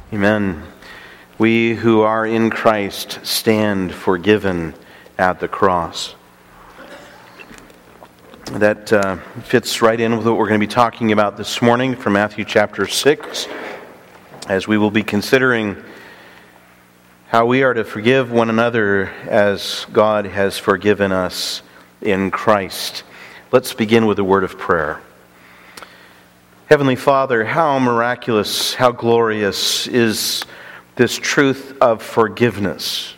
Amen. We who are in Christ stand forgiven at the cross. That fits right in with what we're going to be talking about this morning from Matthew chapter 6, as we will be considering how we are to forgive one another as God has forgiven us in Christ. Let's begin with a word of prayer. Heavenly Father, how miraculous, how glorious is this truth of forgiveness.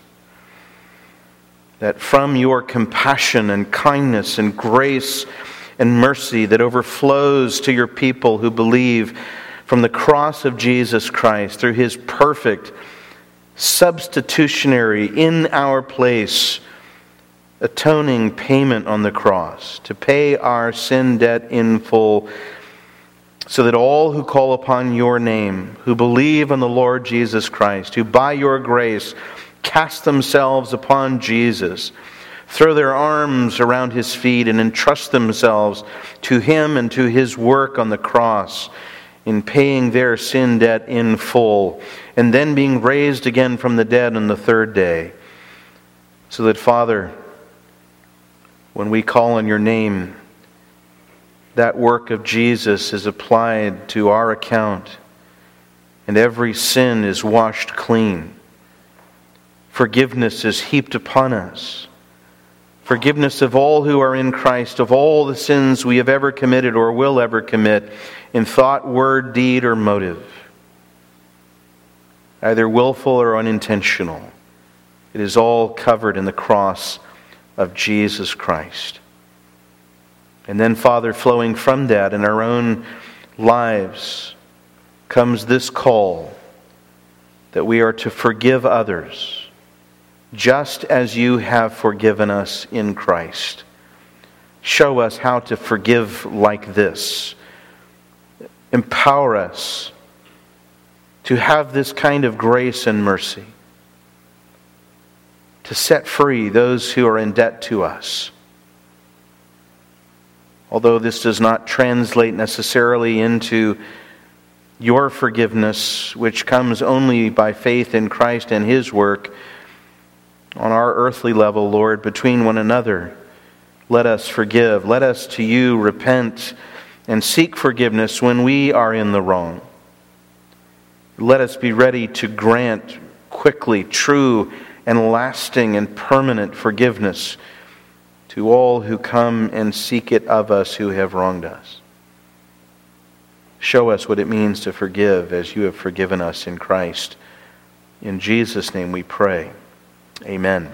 That from your compassion and kindness and grace and mercy that overflows to your people who believe from the cross of Jesus Christ through His perfect, substitutionary, in our place, atoning payment on the cross to pay our sin debt in full, so that all who call upon your name, who believe in the Lord Jesus Christ, who by your grace cast themselves upon Jesus, throw their arms around His feet and entrust themselves to Him and to His work on the cross in paying their sin debt in full, and then being raised again from the dead on the third day. So that, Father, when we call on your name, that work of Jesus is applied to our account, and every sin is washed clean. Forgiveness is heaped upon us. Forgiveness of all who are in Christ, of all the sins we have ever committed or will ever commit, in thought, word, deed, or motive, either willful or unintentional. It is all covered in the cross of Jesus Christ. And then, Father, flowing from that in our own lives comes this call that we are to forgive others just as you have forgiven us in Christ. Show us how to forgive like this. Empower us to have this kind of grace and mercy, to set free those who are in debt to us. Although this does not translate necessarily into your forgiveness, which comes only by faith in Christ and His work on our earthly level, Lord, between one another, let us forgive. Let us to you repent and seek forgiveness when we are in the wrong. Let us be ready to grant quickly true and lasting and permanent forgiveness to all who come and seek it of us who have wronged us. Show us what it means to forgive as you have forgiven us in Christ. In Jesus' name we pray. Amen.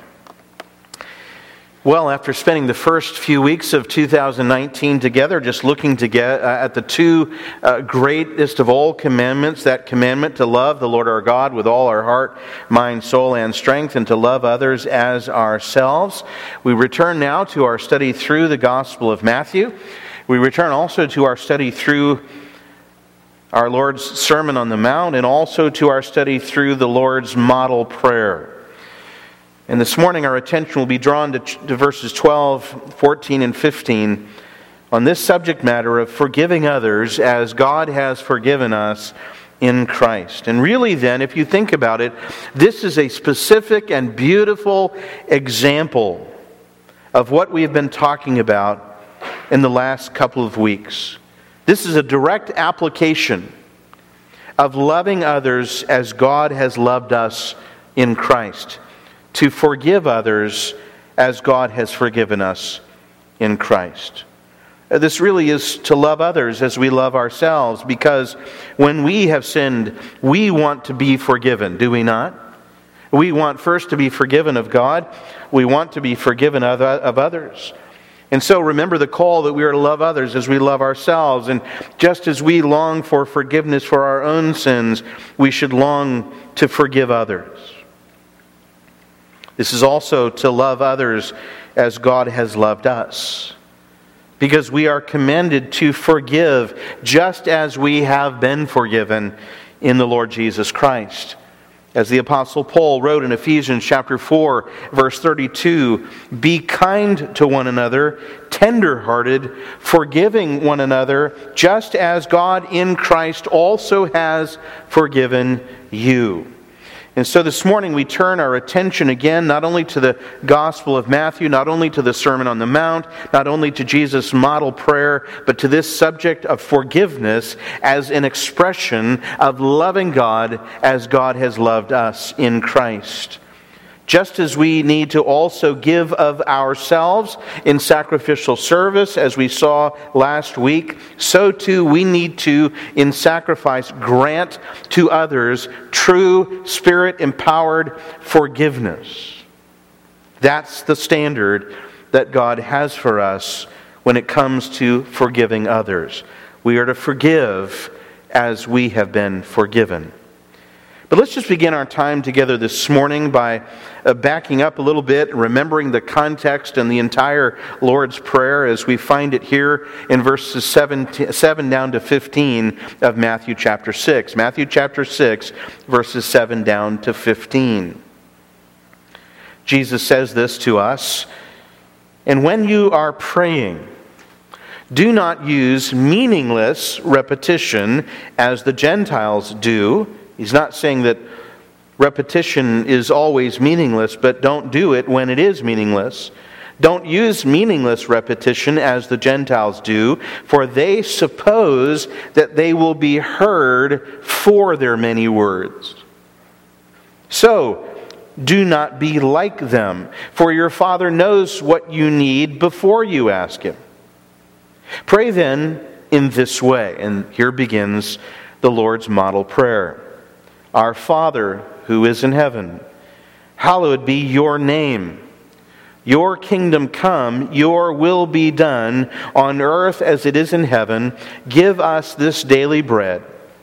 Well, after spending the first few weeks of 2019 together, just looking at the two greatest of all commandments, that commandment to love the Lord our God with all our heart, mind, soul, and strength, and to love others as ourselves, we return now to our study through the Gospel of Matthew. We return also to our study through our Lord's Sermon on the Mount, and also to our study through the Lord's model prayer. And this morning our attention will be drawn to verses 12, 14, and 15 on this subject matter of forgiving others as God has forgiven us in Christ. And really then, if you think about it, this is a specific and beautiful example of what we have been talking about in the last couple of weeks. This is a direct application of loving others as God has loved us in Christ. To forgive others as God has forgiven us in Christ. This really is to love others as we love ourselves, because when we have sinned, we want to be forgiven, do we not? We want first to be forgiven of God. We want to be forgiven of others. And so remember the call that we are to love others as we love ourselves. And just as we long for forgiveness for our own sins, we should long to forgive others. This is also to love others as God has loved us, because we are commanded to forgive just as we have been forgiven in the Lord Jesus Christ. As the Apostle Paul wrote in Ephesians chapter 4, verse 32, "Be kind to one another, tender-hearted, forgiving one another, just as God in Christ also has forgiven you. And so this morning we turn our attention again not only to the Gospel of Matthew, not only to the Sermon on the Mount, not only to Jesus' model prayer, but to this subject of forgiveness as an expression of loving God as God has loved us in Christ. Just as we need to also give of ourselves in sacrificial service, as we saw last week, so too we need to, in sacrifice, grant to others true Spirit-empowered forgiveness. That's the standard that God has for us when it comes to forgiving others. We are to forgive as we have been forgiven. But let's just begin our time together this morning by backing up a little bit, remembering the context and the entire Lord's Prayer as we find it here in verses 7 down to 15 of Matthew chapter 6. Matthew chapter 6, verses 7 down to 15. Jesus says this to us, "And when you are praying, do not use meaningless repetition as the Gentiles do." He's not saying that repetition is always meaningless, but don't do it when it is meaningless. Don't use meaningless repetition as the Gentiles do, for they suppose that they will be heard for their many words. So, do not be like them, for your Father knows what you need before you ask Him. Pray then in this way, and here begins the Lord's model prayer. Our Father, who is in heaven, hallowed be your name. Your kingdom come, your will be done on earth as it is in heaven. Give us this daily bread.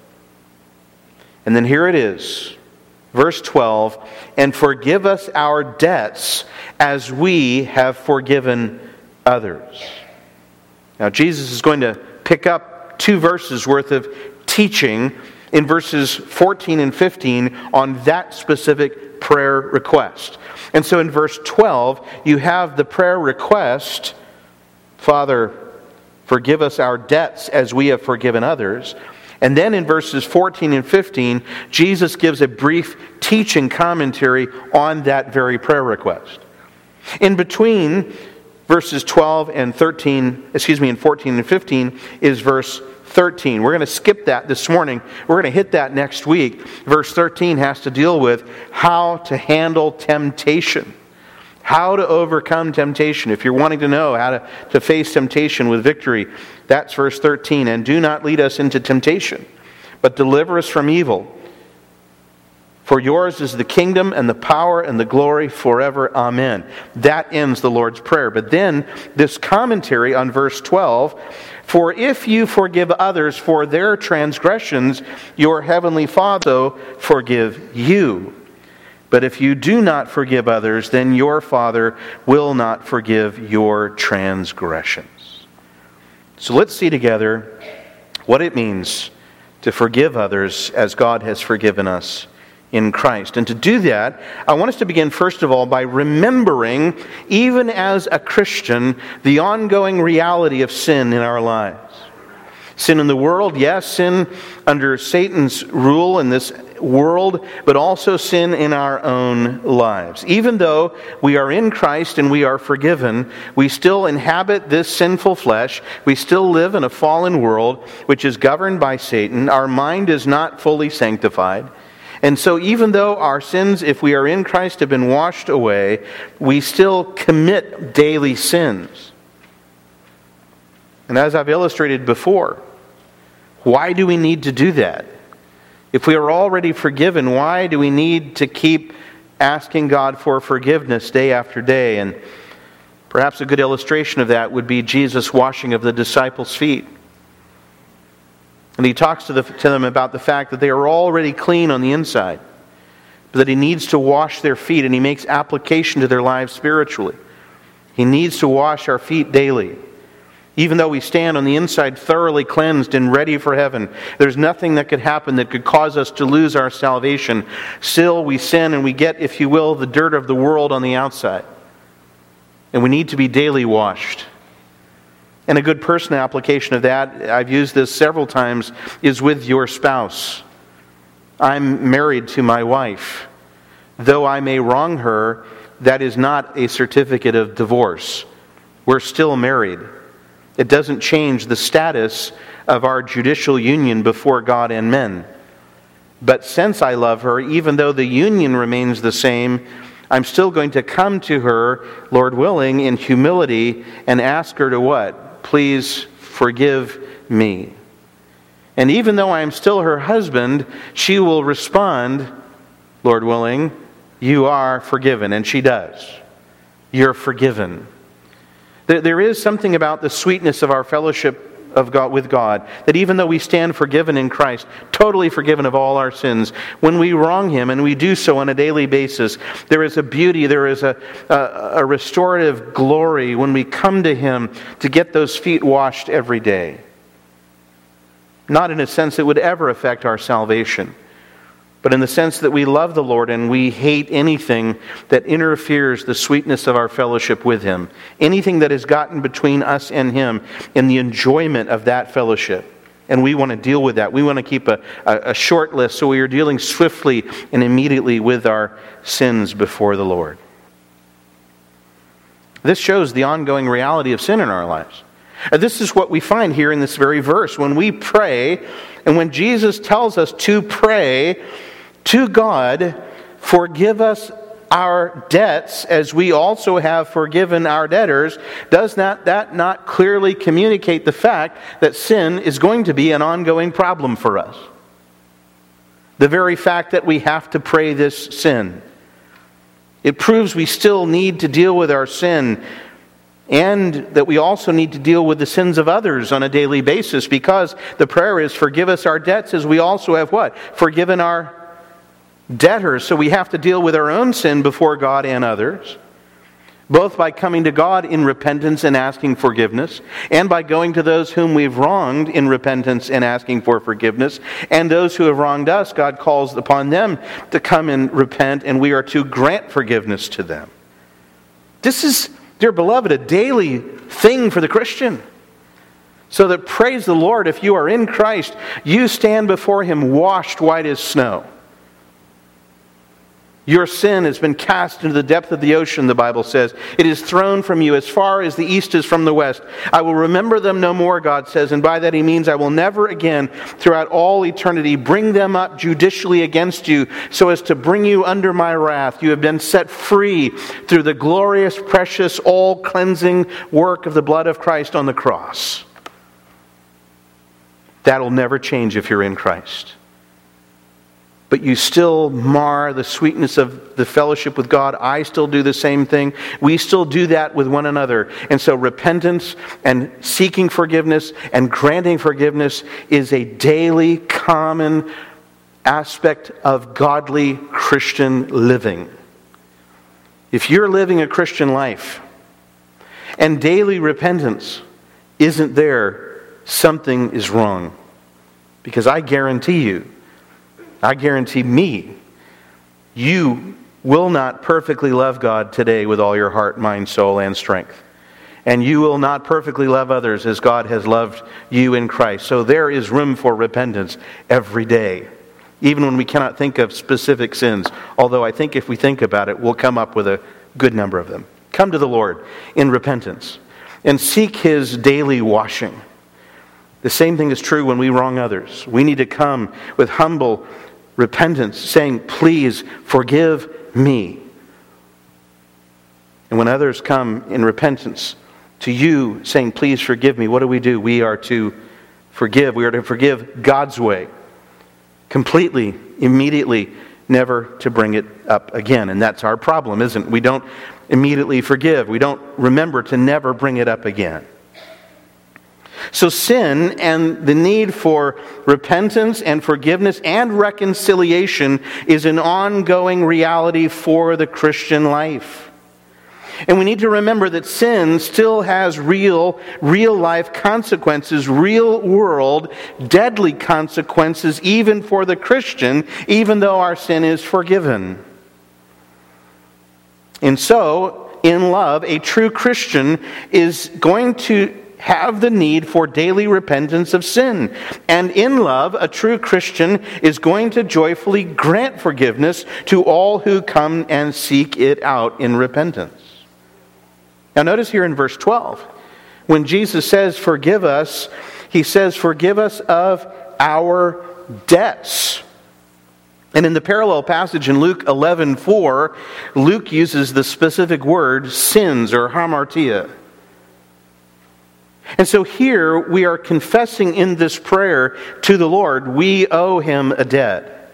And then here it is, verse 12, and forgive us our debts as we have forgiven others. Now Jesus is going to pick up 2 verses worth of teaching in verses 14 and 15 on that specific prayer request. And so in verse 12, you have the prayer request, Father, forgive us our debts as we have forgiven others. And then in verses 14 and 15, Jesus gives a brief teaching commentary on that very prayer request. In between verses 12 and 13, and 14 and 15 is verse 13. We're going to skip that this morning. We're going to hit that next week. Verse 13 has to deal with how to handle temptation. How to overcome temptation. If you're wanting to know how to face temptation with victory, that's verse 13. And do not lead us into temptation, but deliver us from evil. For yours is the kingdom and the power and the glory forever. Amen. That ends the Lord's Prayer. But then this commentary on verse 12, for if you forgive others for their transgressions, your heavenly Father forgive you. But if you do not forgive others, then your Father will not forgive your transgressions. So let's see together what it means to forgive others as God has forgiven us in Christ. And to do that, I want us to begin first of all by remembering, even as a Christian, the ongoing reality of sin in our lives. Sin in the world, yes, sin under Satan's rule in this world, but also sin in our own lives. Even though we are in Christ and we are forgiven, we still inhabit this sinful flesh. We still live in a fallen world which is governed by Satan. Our mind is not fully sanctified. And so even though our sins, if we are in Christ, have been washed away, we still commit daily sins. And as I've illustrated before, why do we need to do that? If we are already forgiven, why do we need to keep asking God for forgiveness day after day? And perhaps a good illustration of that would be Jesus' washing of the disciples' feet. And he talks to them about the fact that they are already clean on the inside, but that he needs to wash their feet, and he makes application to their lives spiritually. He needs to wash our feet daily. Even though we stand on the inside thoroughly cleansed and ready for heaven, there's nothing that could happen that could cause us to lose our salvation. Still, we sin and we get, if you will, the dirt of the world on the outside. And we need to be daily washed. And a good personal application of that, I've used this several times, is with your spouse. I'm married to my wife. Though I may wrong her, that is not a certificate of divorce. We're still married. It doesn't change the status of our judicial union before God and men. But since I love her, even though the union remains the same, I'm still going to come to her, Lord willing, in humility and ask her to what? Please forgive me. And even though I am still her husband, she will respond, Lord willing, you are forgiven. And she does. You're forgiven. There is something about the sweetness of our fellowship of God with God, that even though we stand forgiven in Christ, totally forgiven of all our sins, when we wrong Him, and we do so on a daily basis, there is a beauty, there is a restorative glory when we come to Him to get those feet washed every day. Not in a sense that would ever affect our salvation, but in the sense that we love the Lord and we hate anything that interferes the sweetness of our fellowship with Him. Anything that has gotten between us and Him in the enjoyment of that fellowship. And we want to deal with that. We want to keep a short list so we are dealing swiftly and immediately with our sins before the Lord. This shows the ongoing reality of sin in our lives. This is what we find here in this very verse. When we pray, and when Jesus tells us to pray to God, forgive us our debts as we also have forgiven our debtors, does that not clearly communicate the fact that sin is going to be an ongoing problem for us? The very fact that we have to pray this sin. It proves we still need to deal with our sin, and that we also need to deal with the sins of others on a daily basis, because the prayer is, forgive us our debts as we also have what? Forgiven our debtors. So we have to deal with our own sin before God and others, both by coming to God in repentance and asking forgiveness, and by going to those whom we've wronged in repentance and asking for forgiveness. And those who have wronged us, God calls upon them to come and repent, and we are to grant forgiveness to them. This is, dear beloved, a daily thing for the Christian. So that, praise the Lord, if you are in Christ, you stand before Him washed white as snow. Your sin has been cast into the depth of the ocean, the Bible says. It is thrown from you as far as the east is from the west. I will remember them no more, God says, and by that He means I will never again, throughout all eternity, bring them up judicially against you so as to bring you under my wrath. You have been set free through the glorious, precious, all-cleansing work of the blood of Christ on the cross. That'll never change if you're in Christ. But you still mar the sweetness of the fellowship with God. I still do the same thing. We still do that with one another. And so repentance and seeking forgiveness and granting forgiveness is a daily, common aspect of godly Christian living. If you're living a Christian life and daily repentance isn't there, something is wrong. Because I guarantee me, you will not perfectly love God today with all your heart, mind, soul, and strength. And you will not perfectly love others as God has loved you in Christ. So there is room for repentance every day, even when we cannot think of specific sins. Although I think if we think about it, we'll come up with a good number of them. Come to the Lord in repentance and seek His daily washing. The same thing is true when we wrong others. We need to come with humble repentance, saying, please forgive me. And when others come in repentance to you, saying, please forgive me, what do? We are to forgive. We are to forgive God's way. Completely, immediately, never to bring it up again. And that's our problem, isn't it? We don't immediately forgive. We don't remember to never bring it up again. So sin and the need for repentance and forgiveness and reconciliation is an ongoing reality for the Christian life. And we need to remember that sin still has real life consequences, real world, deadly consequences even for the Christian, even though our sin is forgiven. And so, in love, a true Christian is going to have the need for daily repentance of sin. And in love, a true Christian is going to joyfully grant forgiveness to all who come and seek it out in repentance. Now notice here in verse 12, when Jesus says, forgive us, he says, forgive us of our debts. And in the parallel passage in Luke 11:4, Luke uses the specific word sins or hamartia. And so here we are confessing in this prayer to the Lord, we owe him a debt.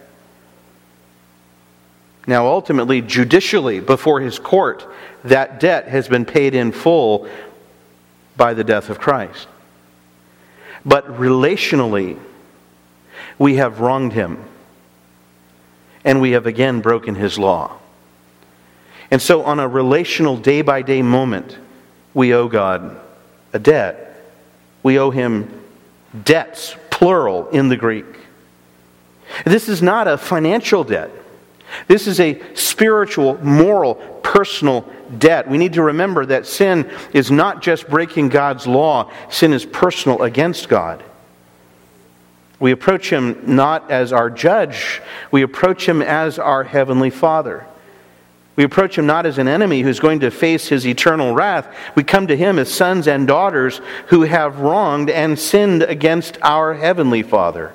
Now ultimately, judicially, before his court, that debt has been paid in full by the death of Christ. But relationally, we have wronged him. And we have again broken his law. And so on a relational day-by-day moment, we owe God a debt. We owe him debts, plural, in the Greek. This is not a financial debt. This is a spiritual, moral, personal debt. We need to remember that sin is not just breaking God's law. Sin is personal against God. We approach him not as our judge. We approach him as our heavenly Father. We approach him not as an enemy who's going to face his eternal wrath. We come to him as sons and daughters who have wronged and sinned against our heavenly Father.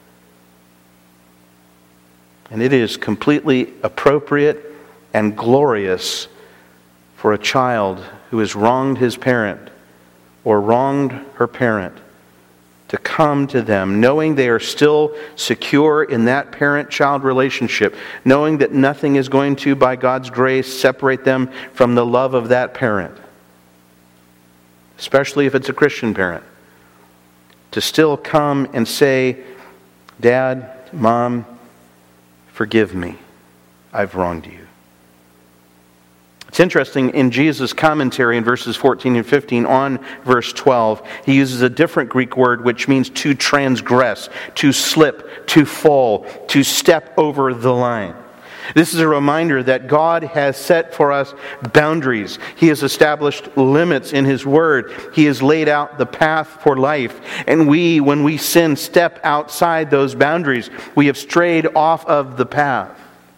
And it is completely appropriate and glorious for a child who has wronged his parent or wronged her parent to come to them, knowing they are still secure in that parent-child relationship, knowing that nothing is going to, by God's grace, separate them from the love of that parent, especially if it's a Christian parent, to still come and say, Dad, Mom, forgive me, I've wronged you. It's interesting, in Jesus' commentary in verses 14 and 15 on verse 12, he uses a different Greek word which means to transgress, to slip, to fall, to step over the line. This is a reminder that God has set for us boundaries. He has established limits in his word. He has laid out the path for life. And we, when we sin, step outside those boundaries. We have strayed off of the path.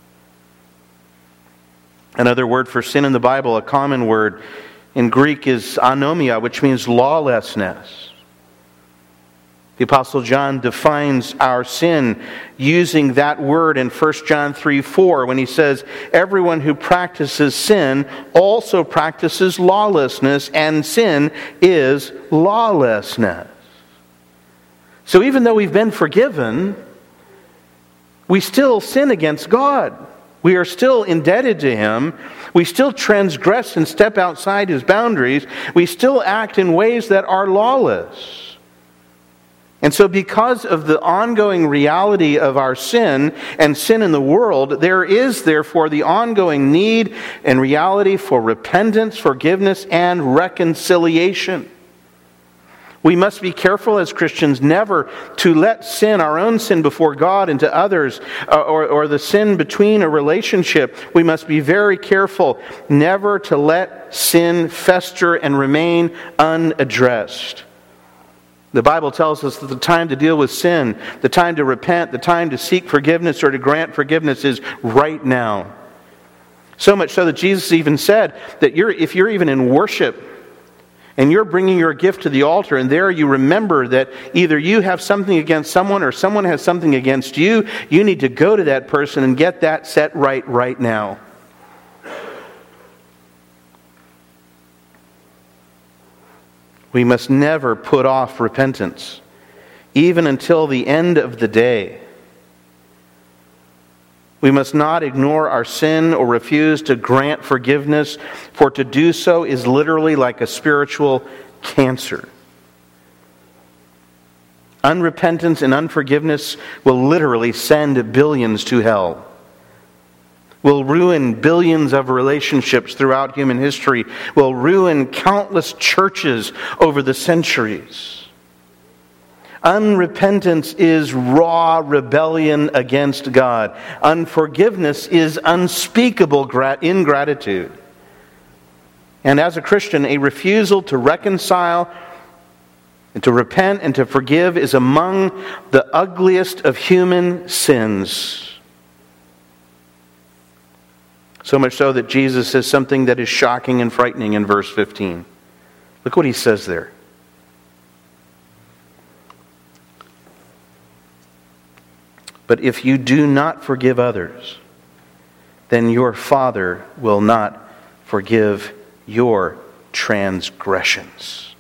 Another word for sin in the Bible, a common word in Greek, is anomia, which means lawlessness. The Apostle John defines our sin using that word in 1 John 3:4 when he says, everyone who practices sin also practices lawlessness, and sin is lawlessness. So even though we've been forgiven, we still sin against God. We are still indebted to him. We still transgress and step outside his boundaries. We still act in ways that are lawless. And so because of the ongoing reality of our sin and sin in the world, there is therefore the ongoing need and reality for repentance, forgiveness, and reconciliation. We must be careful as Christians never to let sin, our own sin before God and to others, or the sin between a relationship. We must be very careful never to let sin fester and remain unaddressed. The Bible tells us that the time to deal with sin, the time to repent, the time to seek forgiveness or to grant forgiveness is right now. So much so that Jesus even said that if you're even in worship, and you're bringing your gift to the altar, and there you remember that either you have something against someone or someone has something against you, you need to go to that person and get that set right now. We must never put off repentance, even until the end of the day. We must not ignore our sin or refuse to grant forgiveness, for to do so is literally like a spiritual cancer. Unrepentance and unforgiveness will literally send billions to hell. Will ruin billions of relationships throughout human history. Will ruin countless churches over the centuries. Unrepentance is raw rebellion against God. Unforgiveness is unspeakable ingratitude. And as a Christian, a refusal to reconcile And to repent and to forgive is among the ugliest of human sins. So much so that Jesus says something that is shocking and frightening in verse 15. Look what he says there. But if you do not forgive others, then your Father will not forgive your transgressions.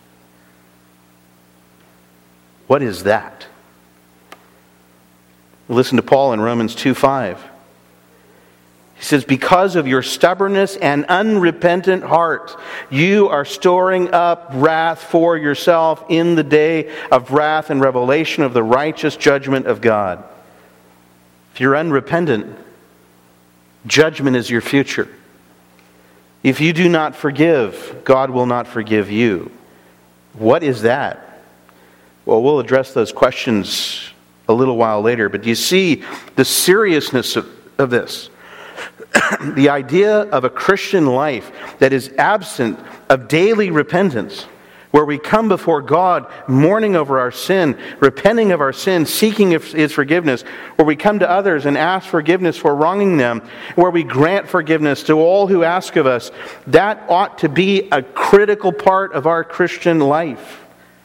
What is that? Listen to Paul in Romans 2:5. He says, because of your stubbornness and unrepentant heart, you are storing up wrath for yourself in the day of wrath and revelation of the righteous judgment of God. If you're unrepentant, judgment is your future. If you do not forgive, God will not forgive you. What is that? Well, we'll address those questions a little while later, but do you see the seriousness of this? The idea of a Christian life that is absent of daily repentance, where we come before God mourning over our sin, repenting of our sin, seeking His forgiveness, where we come to others and ask forgiveness for wronging them, where we grant forgiveness to all who ask of us, that ought to be a critical part of our Christian life.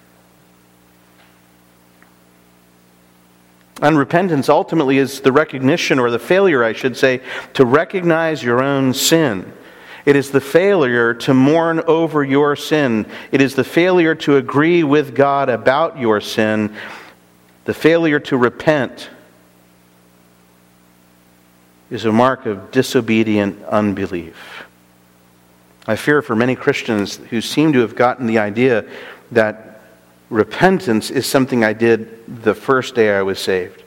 Unrepentance ultimately is the recognition, or the failure, I should say, to recognize your own sin. It is the failure to mourn over your sin. It is the failure to agree with God about your sin. The failure to repent is a mark of disobedient unbelief. I fear for many Christians who seem to have gotten the idea that repentance is something I did the first day I was saved.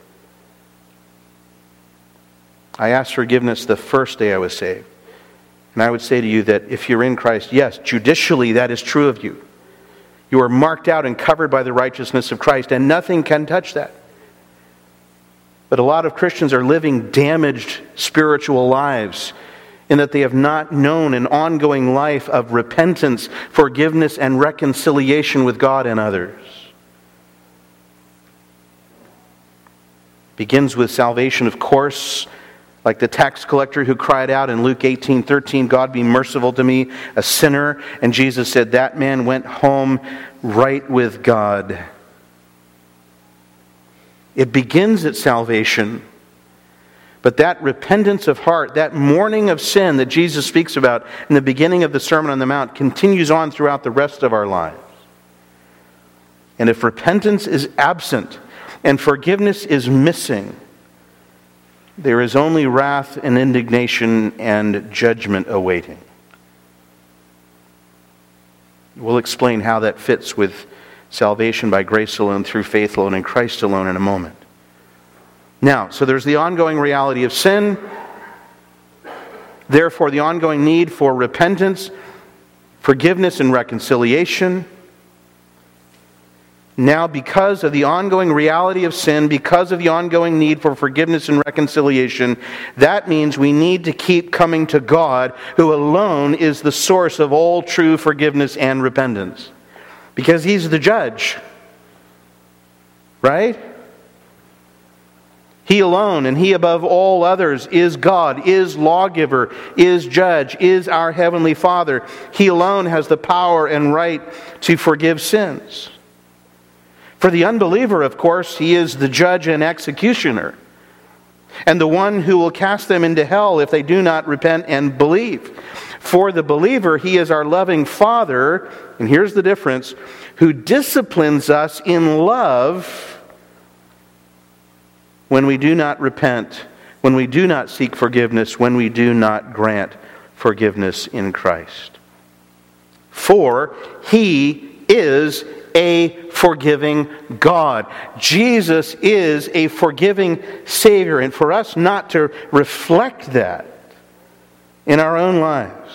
I asked forgiveness the first day I was saved. And I would say to you that if you're in Christ, yes, judicially that is true of you. You are marked out and covered by the righteousness of Christ, and nothing can touch that. But a lot of Christians are living damaged spiritual lives in that they have not known an ongoing life of repentance, forgiveness, and reconciliation with God and others. Begins with salvation, of course, like the tax collector who cried out in Luke 18:13, God be merciful to me, a sinner. And Jesus said that man went home right with God. It begins at salvation. But that repentance of heart, that mourning of sin that Jesus speaks about in the beginning of the Sermon on the Mount, continues on throughout the rest of our lives. And if repentance is absent and forgiveness is missing, there is only wrath and indignation and judgment awaiting. We'll explain how that fits with salvation by grace alone, through faith alone, in Christ alone in a moment. Now, so there's the ongoing reality of sin. Therefore, the ongoing need for repentance, forgiveness, and reconciliation. Now, because of the ongoing reality of sin, because of the ongoing need for forgiveness and reconciliation, that means we need to keep coming to God, who alone is the source of all true forgiveness and repentance. Because He's the judge. Right? He alone, and He above all others, is God, is lawgiver, is judge, is our Heavenly Father. He alone has the power and right to forgive sins. For the unbeliever, of course, He is the judge and executioner, and the one who will cast them into hell if they do not repent and believe. For the believer, He is our loving Father, and here's the difference, who disciplines us in love when we do not repent, when we do not seek forgiveness, when we do not grant forgiveness in Christ. For He is a forgiving God. Jesus is a forgiving Savior. And for us not to reflect that in our own lives.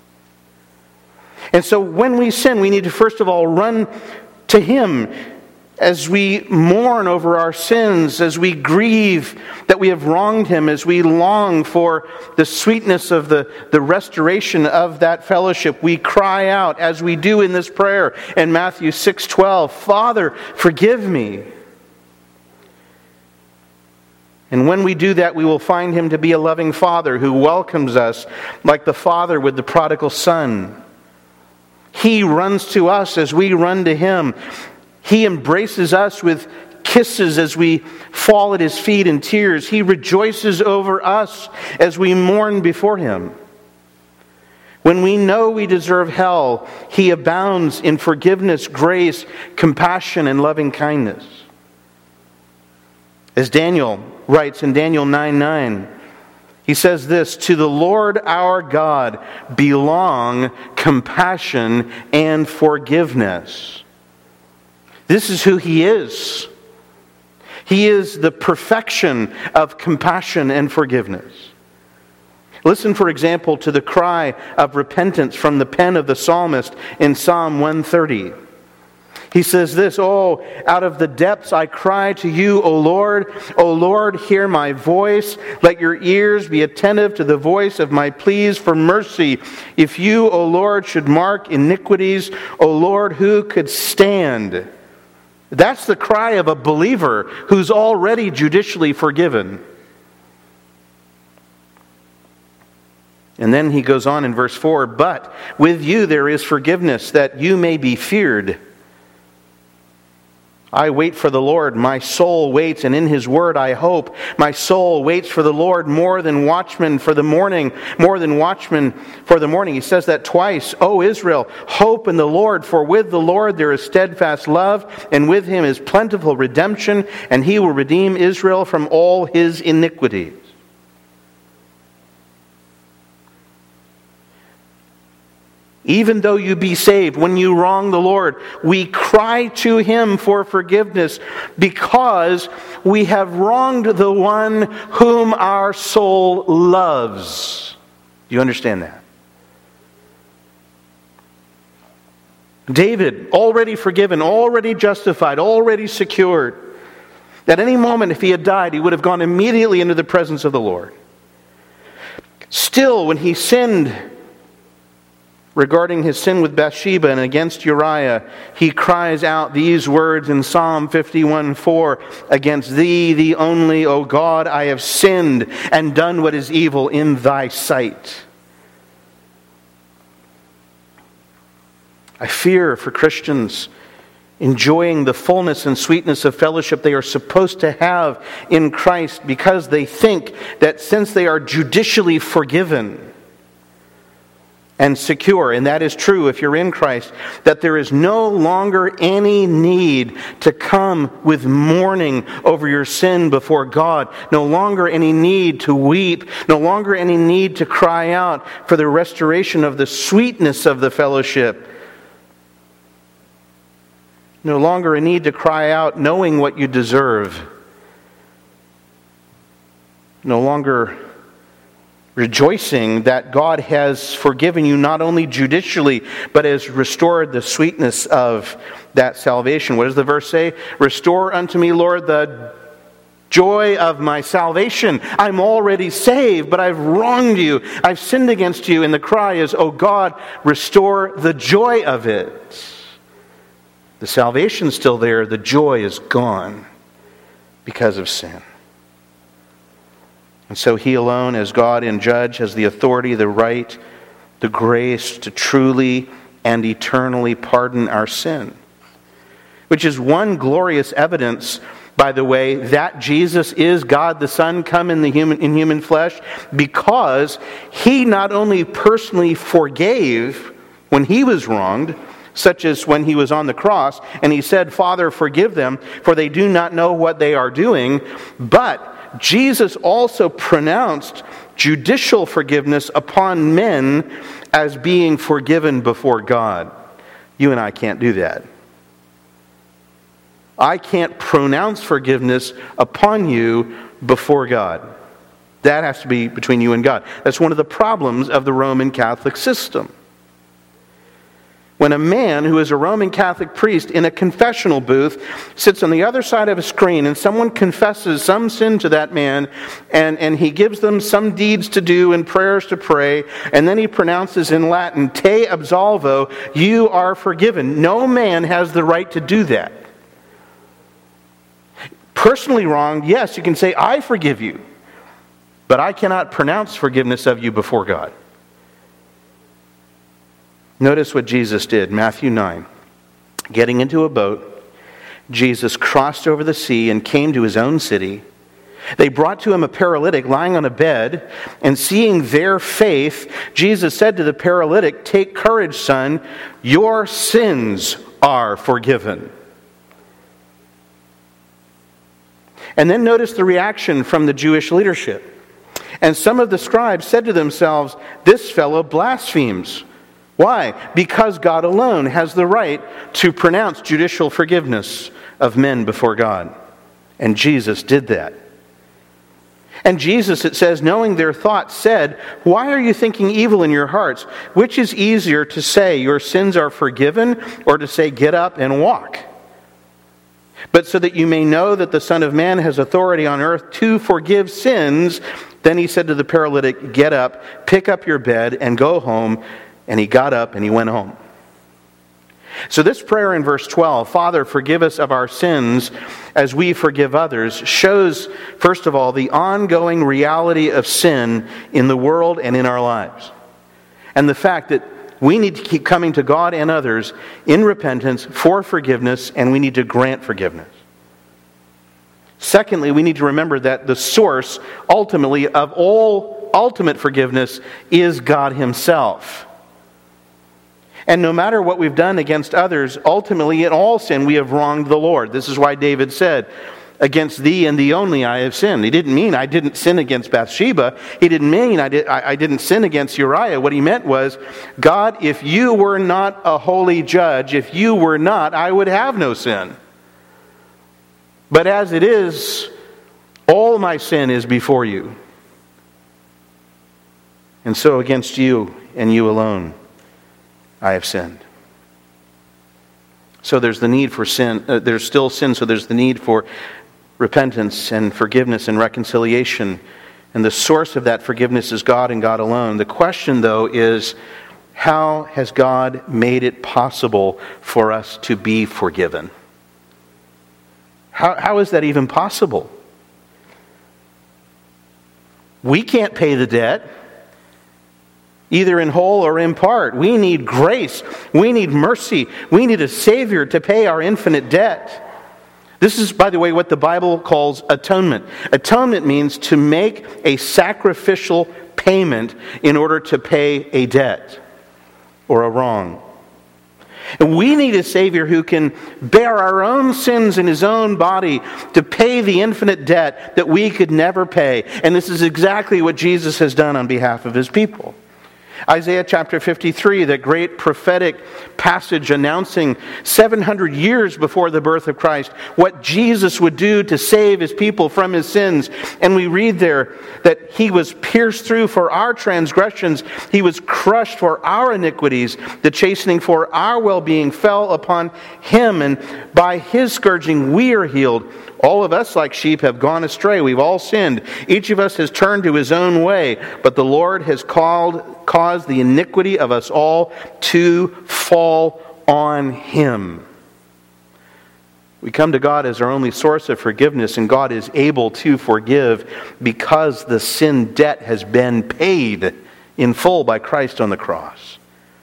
And so when we sin, we need to first of all run to Him As we mourn over our sins, as we grieve that we have wronged Him, as we long for the sweetness of the restoration of that fellowship, we cry out, as we do in this prayer in Matthew 6:12, "Father, forgive me." And when we do that, we will find Him to be a loving Father who welcomes us like the Father with the prodigal son. He runs to us as we run to Him. He embraces us with kisses as we fall at His feet in tears. He rejoices over us as we mourn before Him. When we know we deserve hell, He abounds in forgiveness, grace, compassion, and loving kindness. As Daniel writes in Daniel 9:9, he says this, "To the Lord our God belong compassion and forgiveness." This is who He is. He is the perfection of compassion and forgiveness. Listen, for example, to the cry of repentance from the pen of the psalmist in Psalm 130. He says this, "Oh, out of the depths I cry to you, O Lord. O Lord, hear my voice. Let your ears be attentive to the voice of my pleas for mercy. If you, O Lord, should mark iniquities, O Lord, who could stand?" That's the cry of a believer who's already judicially forgiven. And then he goes on in verse 4, "But with you there is forgiveness, that you may be feared. I wait for the Lord, my soul waits, and in His word I hope. My soul waits for the Lord more than watchmen for the morning, more than watchmen for the morning." He says that twice. "O Israel, hope in the Lord, for with the Lord there is steadfast love, and with Him is plentiful redemption, and He will redeem Israel from all his iniquities." Even though you be saved, when you wrong the Lord, we cry to Him for forgiveness because we have wronged the one whom our soul loves. Do you understand that? David, already forgiven, already justified, already secured. At any moment, if he had died, he would have gone immediately into the presence of the Lord. Still, when he sinned, regarding his sin with Bathsheba and against Uriah, he cries out these words in Psalm 51:4, "Against Thee, Thee only, O God, I have sinned and done what is evil in Thy sight." I fear for Christians enjoying the fullness and sweetness of fellowship they are supposed to have in Christ because they think that since they are judicially forgiven and secure, and that is true if you're in Christ, that there is no longer any need to come with mourning over your sin before God, no longer any need to weep, no longer any need to cry out for the restoration of the sweetness of the fellowship, no longer a need to cry out knowing what you deserve, no longer rejoicing that God has forgiven you not only judicially, but has restored the sweetness of that salvation. What does the verse say? "Restore unto me, Lord, the joy of my salvation." I'm already saved, but I've wronged you. I've sinned against you. And the cry is, "Oh God, restore the joy of it." The salvation's still there. The joy is gone because of sin. And so He alone, as God and Judge, has the authority, the right, the grace to truly and eternally pardon our sin. Which is one glorious evidence, by the way, that Jesus is God the Son come in human flesh, because He not only personally forgave when He was wronged, such as when He was on the cross, and He said, "Father, forgive them, for they do not know what they are doing," but Jesus also pronounced judicial forgiveness upon men as being forgiven before God. You and I can't do that. I can't pronounce forgiveness upon you before God. That has to be between you and God. That's one of the problems of the Roman Catholic system. When a man who is a Roman Catholic priest in a confessional booth sits on the other side of a screen and someone confesses some sin to that man and he gives them some deeds to do and prayers to pray, and then he pronounces in Latin, te absolvo, you are forgiven. No man has the right to do that. Personally wrong, yes, you can say, I forgive you, but I cannot pronounce forgiveness of you before God. Notice what Jesus did, Matthew 9. Getting into a boat, Jesus crossed over the sea and came to his own city. They brought to him a paralytic lying on a bed, and seeing their faith, Jesus said to the paralytic, take courage, son, your sins are forgiven. And then notice the reaction from the Jewish leadership. And some of the scribes said to themselves, this fellow blasphemes. Why? Because God alone has the right to pronounce judicial forgiveness of men before God. And Jesus did that. And Jesus, it says, knowing their thoughts, said, why are you thinking evil in your hearts? Which is easier to say, your sins are forgiven, or to say, get up and walk? But so that you may know that the Son of Man has authority on earth to forgive sins, then he said to the paralytic, get up, pick up your bed, and go home. And he got up and he went home. So this prayer in verse 12, Father, forgive us of our sins as we forgive others, shows, first of all, the ongoing reality of sin in the world and in our lives. And the fact that we need to keep coming to God and others in repentance for forgiveness, and we need to grant forgiveness. Secondly, we need to remember that the source, ultimately, of all ultimate forgiveness is God Himself. And no matter what we've done against others, ultimately in all sin we have wronged the Lord. This is why David said, against thee and thee only I have sinned. He didn't mean I didn't sin against Bathsheba. He didn't mean I didn't sin against Uriah. What he meant was, God, if you were not a holy judge, if you were not, I would have no sin. But as it is, all my sin is before you. And so against you and you alone, I have sinned. So there's the need for sin. There's still sin, so there's the need for repentance and forgiveness and reconciliation. And the source of that forgiveness is God and God alone. The question, though, is how has God made it possible for us to be forgiven? How is that even possible? We can't pay the debt, either in whole or in part. We need grace. We need mercy. We need a Savior to pay our infinite debt. This is, by the way, what the Bible calls atonement. Atonement means to make a sacrificial payment in order to pay a debt or a wrong. And we need a Savior who can bear our own sins in His own body to pay the infinite debt that we could never pay. And this is exactly what Jesus has done on behalf of His people. Isaiah chapter 53, that great prophetic passage announcing 700 years before the birth of Christ what Jesus would do to save His people from His sins. And we read there that He was pierced through for our transgressions. He was crushed for our iniquities. The chastening for our well-being fell upon Him. And by His scourging we are healed. All of us like sheep have gone astray. We've all sinned. Each of us has turned to his own way. But the Lord has caused the iniquity of us all to fall on Him. We come to God as our only source of forgiveness, and God is able to forgive because the sin debt has been paid in full by Christ on the cross.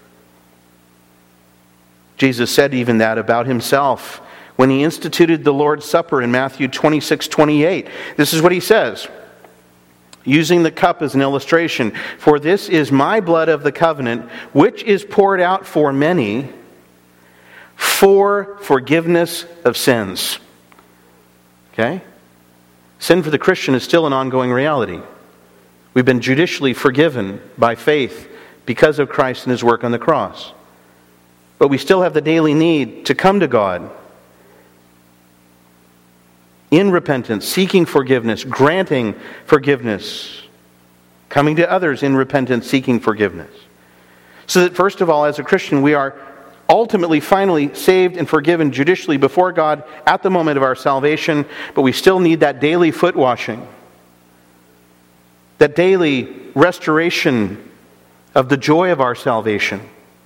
Jesus said even that about Himself when He instituted the Lord's Supper in Matthew 26:28. This is what He says, using the cup as an illustration. For this is my blood of the covenant, which is poured out for many for forgiveness of sins. Okay? Sin for the Christian is still an ongoing reality. We've been judicially forgiven by faith because of Christ and His work on the cross. But we still have the daily need to come to God in repentance, seeking forgiveness, granting forgiveness, coming to others in repentance, seeking forgiveness. So that first of all, as a Christian, we are ultimately, finally saved and forgiven judicially before God at the moment of our salvation, but we still need that daily foot washing, that daily restoration of the joy of our salvation.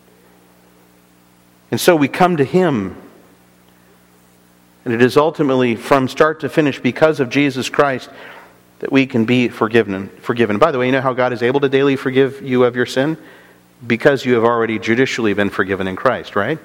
And so we come to Him. And it is ultimately from start to finish because of Jesus Christ that we can be forgiven. By the way, you know how God is able to daily forgive you of your sin? Because you have already judicially been forgiven in Christ, right?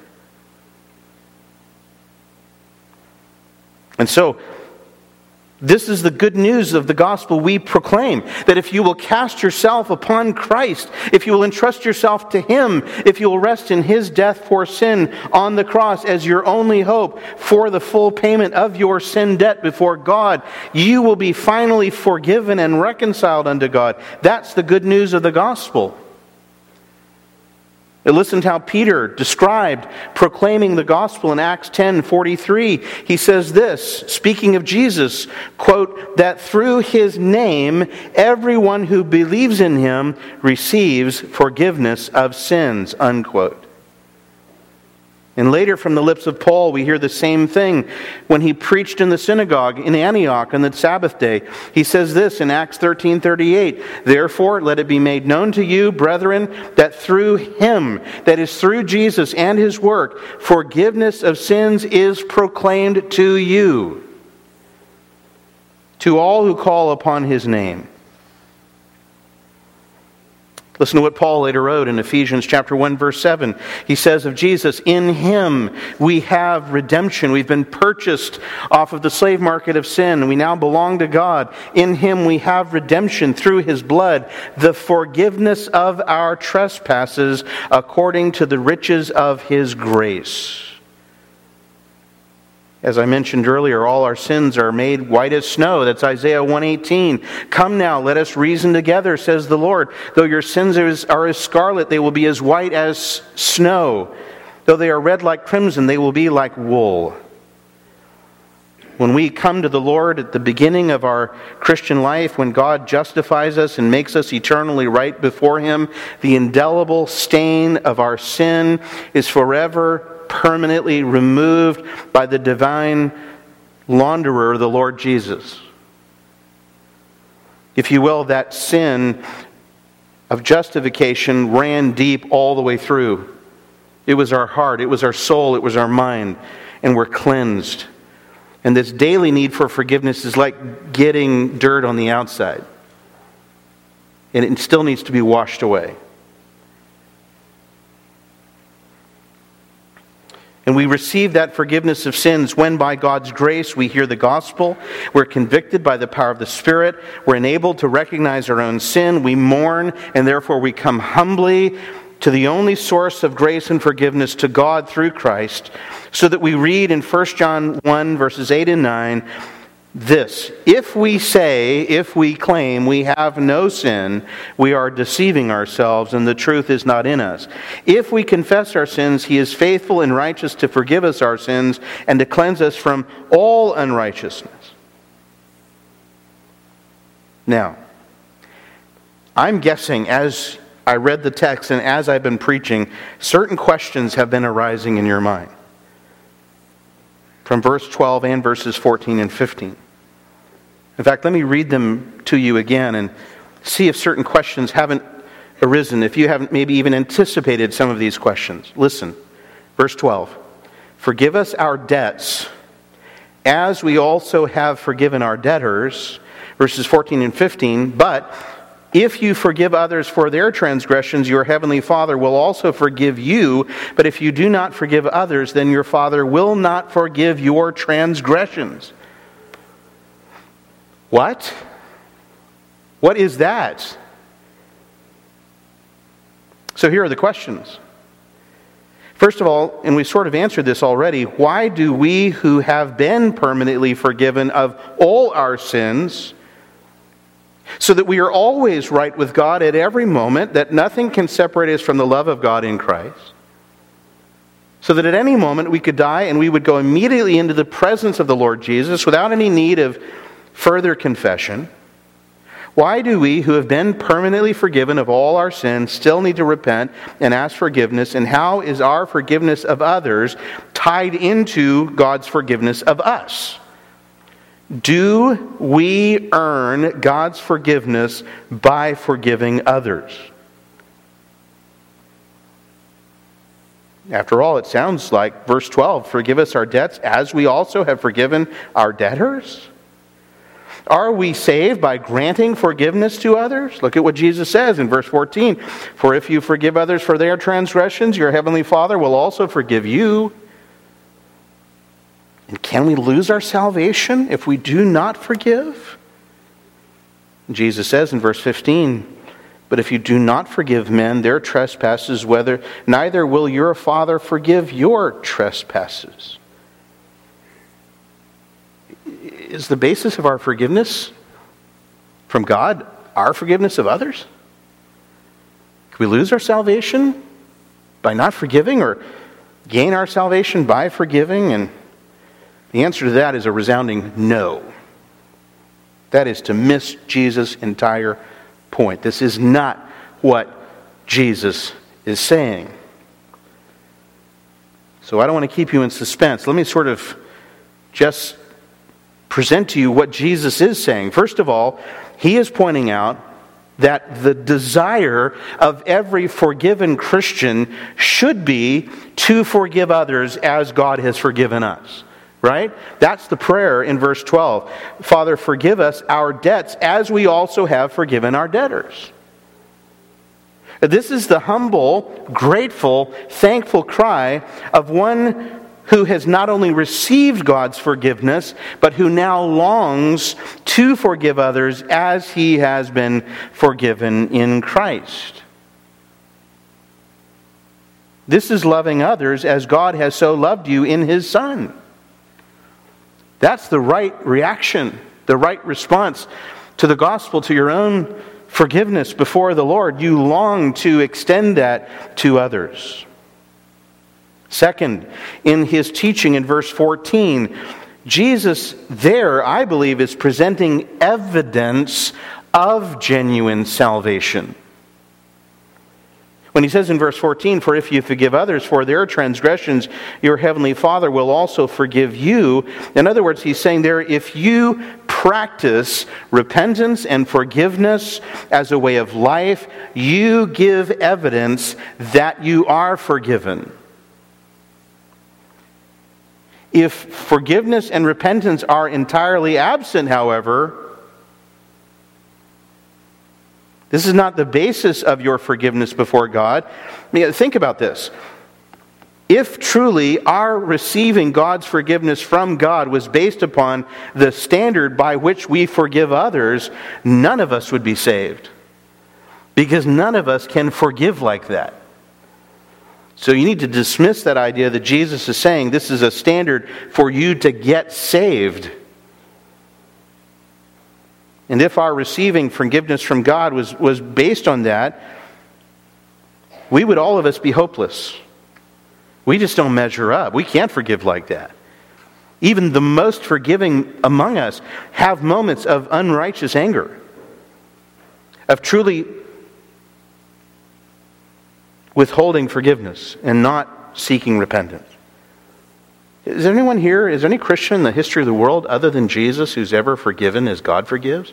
And so, this is the good news of the gospel we proclaim, that if you will cast yourself upon Christ, if you will entrust yourself to Him, if you will rest in His death for sin on the cross as your only hope for the full payment of your sin debt before God, you will be finally forgiven and reconciled unto God. That's the good news of the gospel. And listen to how Peter described proclaiming the gospel in Acts 10:43. He says this, speaking of Jesus, quote, that through His name everyone who believes in Him receives forgiveness of sins, unquote. And later from the lips of Paul we hear the same thing when he preached in the synagogue in Antioch on the Sabbath day. He says this in Acts 13:38, therefore let it be made known to you, brethren, that through Him, that is through Jesus and His work, forgiveness of sins is proclaimed to you, to all who call upon His name. Listen to what Paul later wrote in Ephesians chapter 1, verse 7. He says of Jesus, in Him we have redemption. We've been purchased off of the slave market of sin. We now belong to God. In Him we have redemption through His blood, the forgiveness of our trespasses according to the riches of His grace. As I mentioned earlier, all our sins are made white as snow. That's Isaiah 1:18. Come now, let us reason together, says the Lord. Though your sins are as scarlet, they will be as white as snow. Though they are red like crimson, they will be like wool. When we come to the Lord at the beginning of our Christian life, when God justifies us and makes us eternally right before Him, the indelible stain of our sin is forever permanently removed by the divine launderer, the Lord Jesus. If you will, that sin of justification ran deep all the way through. It was our heart, it was our soul, it was our mind, and we're cleansed. And this daily need for forgiveness is like getting dirt on the outside. And it still needs to be washed away. And we receive that forgiveness of sins when by God's grace we hear the gospel. We're convicted by the power of the Spirit. We're enabled to recognize our own sin. We mourn, and therefore we come humbly to the only source of grace and forgiveness, to God through Christ, so that we read in 1 John 1, verses 8 and 9, this: if we claim we have no sin, we are deceiving ourselves and the truth is not in us. If we confess our sins, He is faithful and righteous to forgive us our sins and to cleanse us from all unrighteousness. Now, I'm guessing as I read the text and as I've been preaching, certain questions have been arising in your mind. From verse 12 and verses 14 and 15. In fact, let me read them to you again and see if certain questions haven't arisen, if you haven't maybe even anticipated some of these questions. Listen, verse 12. Forgive us our debts, as we also have forgiven our debtors. Verses 14 and 15. But if you forgive others for their transgressions, your heavenly Father will also forgive you. But if you do not forgive others, then your Father will not forgive your transgressions. What? What is that? So here are the questions. First of all, and we sort of answered this already, why do we who have been permanently forgiven of all our sins, so that we are always right with God at every moment, that nothing can separate us from the love of God in Christ, so that at any moment we could die and we would go immediately into the presence of the Lord Jesus without any need of further confession? Why do we, who have been permanently forgiven of all our sins, still need to repent and ask forgiveness? And how is our forgiveness of others tied into God's forgiveness of us? Do we earn God's forgiveness by forgiving others? After all, it sounds like verse 12, forgive us our debts as we also have forgiven our debtors. Are we saved by granting forgiveness to others? Look at what Jesus says in verse 14. For if you forgive others for their transgressions, your heavenly Father will also forgive you. And can we lose our salvation if we do not forgive? Jesus says in verse 15, but if you do not forgive men their trespasses, neither will your Father forgive your trespasses. Is the basis of our forgiveness from God our forgiveness of others? Can we lose our salvation by not forgiving, or gain our salvation by forgiving? And the answer to that is a resounding no. That is to miss Jesus' entire point. This is not what Jesus is saying. So I don't want to keep you in suspense. Let me sort of just present to you what Jesus is saying. First of all, he is pointing out that the desire of every forgiven Christian should be to forgive others as God has forgiven us. Right? That's the prayer in verse 12. Father, forgive us our debts as we also have forgiven our debtors. This is the humble, grateful, thankful cry of one who has not only received God's forgiveness, but who now longs to forgive others as he has been forgiven in Christ. This is loving others as God has so loved you in His Son. That's the right reaction, the right response to the gospel, to your own forgiveness before the Lord. You long to extend that to others. Second, in his teaching in verse 14, Jesus there, I believe, is presenting evidence of genuine salvation. When he says in verse 14, for if you forgive others for their transgressions, your heavenly Father will also forgive you. In other words, he's saying there, if you practice repentance and forgiveness as a way of life, you give evidence that you are forgiven. If forgiveness and repentance are entirely absent, however, this is not the basis of your forgiveness before God. Think about this. If truly our receiving God's forgiveness from God was based upon the standard by which we forgive others, none of us would be saved. Because none of us can forgive like that. So you need to dismiss that idea that Jesus is saying this is a standard for you to get saved. And if our receiving forgiveness from God was based on that, we would all of us be hopeless. We just don't measure up. We can't forgive like that. Even the most forgiving among us have moments of unrighteous anger, of truly withholding forgiveness and not seeking repentance. Is there anyone here, is there any Christian in the history of the world other than Jesus who's ever forgiven as God forgives?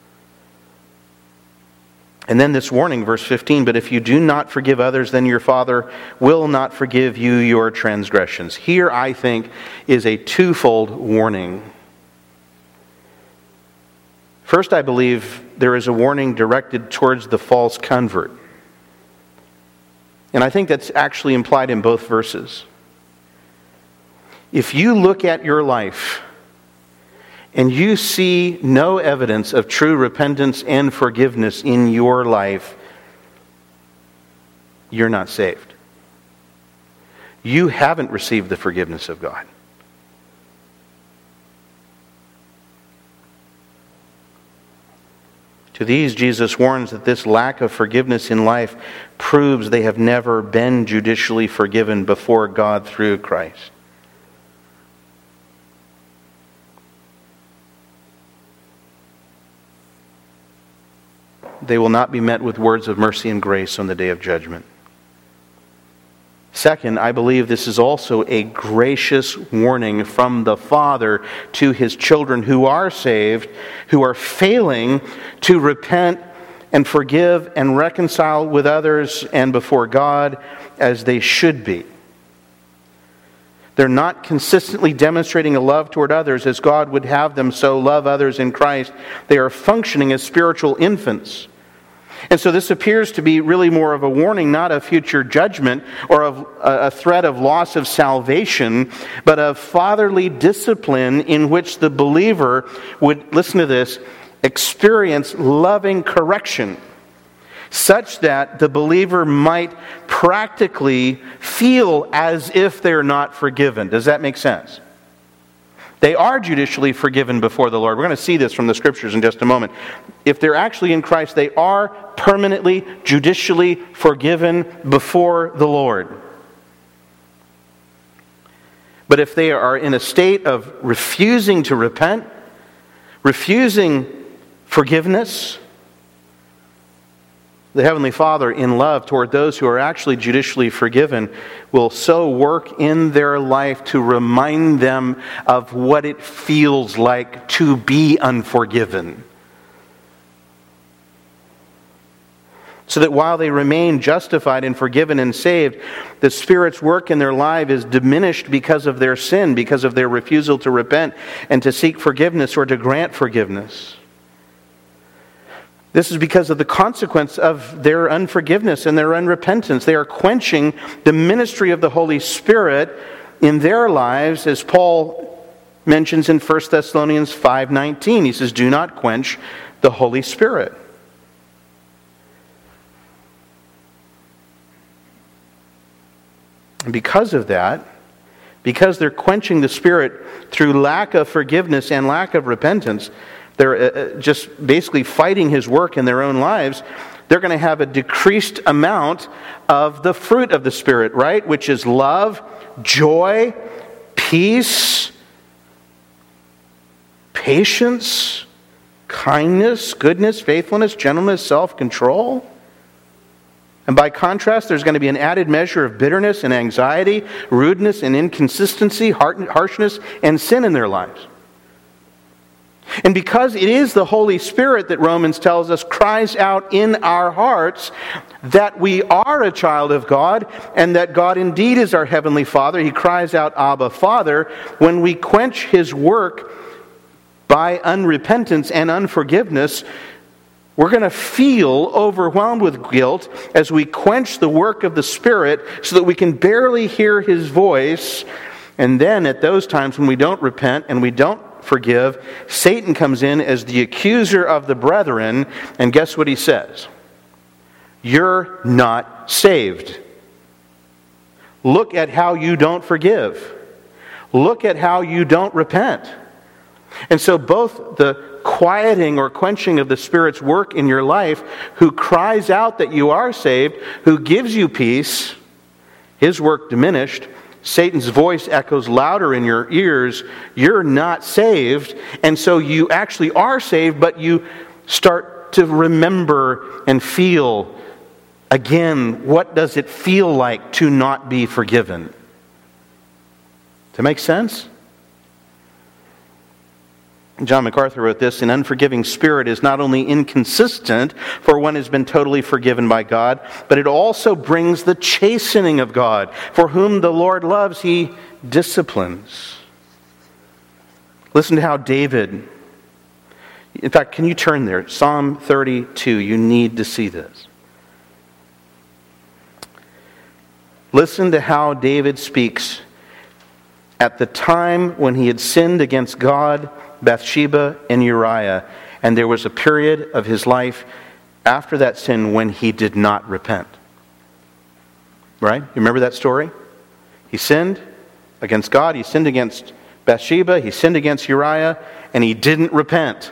And then this warning, verse 15, but if you do not forgive others, then your Father will not forgive you your transgressions. Here, I think, is a twofold warning. First, I believe there is a warning directed towards the false convert. And I think that's actually implied in both verses. If you look at your life and you see no evidence of true repentance and forgiveness in your life, you're not saved. You haven't received the forgiveness of God. To these, Jesus warns that this lack of forgiveness in life proves they have never been judicially forgiven before God through Christ. they will not be met with words of mercy and grace on the day of judgment. Second, I believe this is also a gracious warning from the Father to His children who are saved, who are failing to repent and forgive and reconcile with others and before God as they should be. They're not consistently demonstrating a love toward others as God would have them so love others in Christ. They are functioning as spiritual infants. And so this appears to be really more of a warning, not of future judgment or of a threat of loss of salvation, but of fatherly discipline in which the believer would, listen to this, experience loving correction, such that the believer might practically feel as if they're not forgiven. Does that make sense? They are judicially forgiven before the Lord. We're going to see this from the Scriptures in just a moment. If they're actually in Christ, they are permanently, judicially forgiven before the Lord. But if they are in a state of refusing to repent, refusing forgiveness, the Heavenly Father, in love toward those who are actually judicially forgiven, will so work in their life to remind them of what it feels like to be unforgiven. So that while they remain justified and forgiven and saved, the Spirit's work in their life is diminished because of their sin, because of their refusal to repent and to seek forgiveness or to grant forgiveness. This is because of the consequence of their unforgiveness and their unrepentance. They are quenching the ministry of the Holy Spirit in their lives, as Paul mentions in 1 Thessalonians 5:19. He says, "Do not quench the Holy Spirit." And because of that, because they're quenching the Spirit through lack of forgiveness and lack of repentance, they're just basically fighting His work in their own lives, they're going to have a decreased amount of the fruit of the Spirit, right? Which is love, joy, peace, patience, kindness, goodness, faithfulness, gentleness, self-control. And by contrast, there's going to be an added measure of bitterness and anxiety, rudeness and inconsistency, harshness and sin in their lives. And because it is the Holy Spirit that Romans tells us cries out in our hearts that we are a child of God and that God indeed is our Heavenly Father, He cries out, Abba, Father. When we quench His work by unrepentance and unforgiveness, we're going to feel overwhelmed with guilt as we quench the work of the Spirit so that we can barely hear His voice. And then at those times when we don't repent and we don't forgive, Satan comes in as the accuser of the brethren, and guess what he says? You're not saved. Look at how you don't forgive. Look at how you don't repent. And so both the quieting or quenching of the Spirit's work in your life, who cries out that you are saved, who gives you peace, His work diminished, Satan's voice echoes louder in your ears, you're not saved, and so you actually are saved, but you start to remember and feel again, what does it feel like to not be forgiven? Does that make sense? John MacArthur wrote this, an unforgiving spirit is not only inconsistent, for one has been totally forgiven by God, but it also brings the chastening of God. For whom the Lord loves, He disciplines. Listen to how David, in fact, can you turn there? Psalm 32, you need to see this. Listen to how David speaks at the time when he had sinned against God, Bathsheba, and Uriah, and there was a period of his life after that sin when he did not repent. Right? You remember that story? He sinned against God, he sinned against Bathsheba, he sinned against Uriah, and he didn't repent.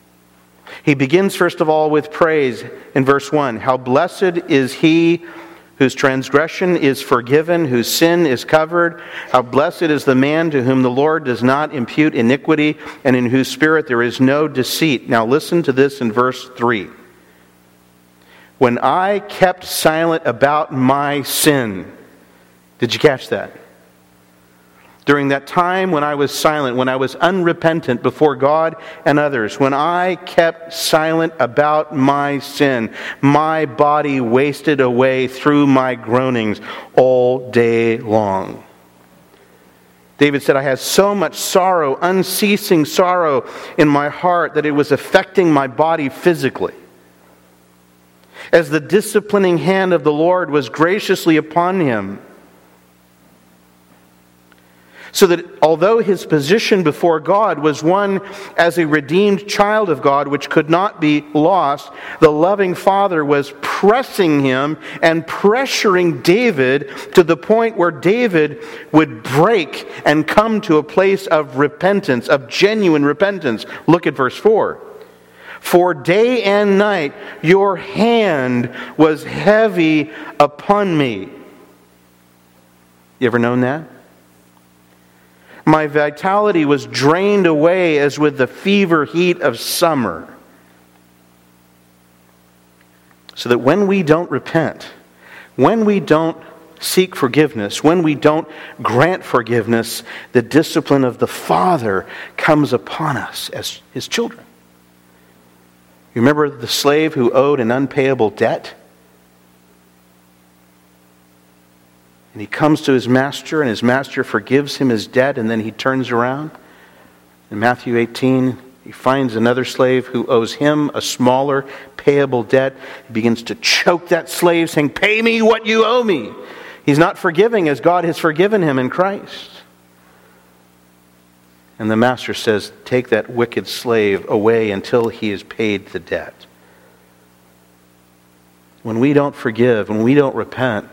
He begins first of all with praise in verse 1. How blessed is he whose transgression is forgiven, whose sin is covered. How blessed is the man to whom the Lord does not impute iniquity, and in whose spirit there is no deceit. Now listen to this in verse 3. When I kept silent about my sin. Did you catch that? During that time when I was silent, when I was unrepentant before God and others, when I kept silent about my sin, my body wasted away through my groanings all day long. David said, I had so much sorrow, unceasing sorrow in my heart that it was affecting my body physically. As the disciplining hand of the Lord was graciously upon him, so that although his position before God was one as a redeemed child of God which could not be lost, the loving Father was pressing him and pressuring David to the point where David would break and come to a place of repentance, of genuine repentance. Look at verse 4. For day and night your hand was heavy upon me. You ever known that? My vitality was drained away as with the fever heat of summer. So that when we don't repent, when we don't seek forgiveness, when we don't grant forgiveness, the discipline of the Father comes upon us as his children. You remember the slave who owed an unpayable debt? And he comes to his master, and his master forgives him his debt, and then he turns around. In Matthew 18, he finds another slave who owes him a smaller payable debt. He begins to choke that slave, saying, "Pay me what you owe me." He's not forgiving as God has forgiven him in Christ. And the master says, "Take that wicked slave away until he has paid the debt." When we don't forgive, when we don't repent,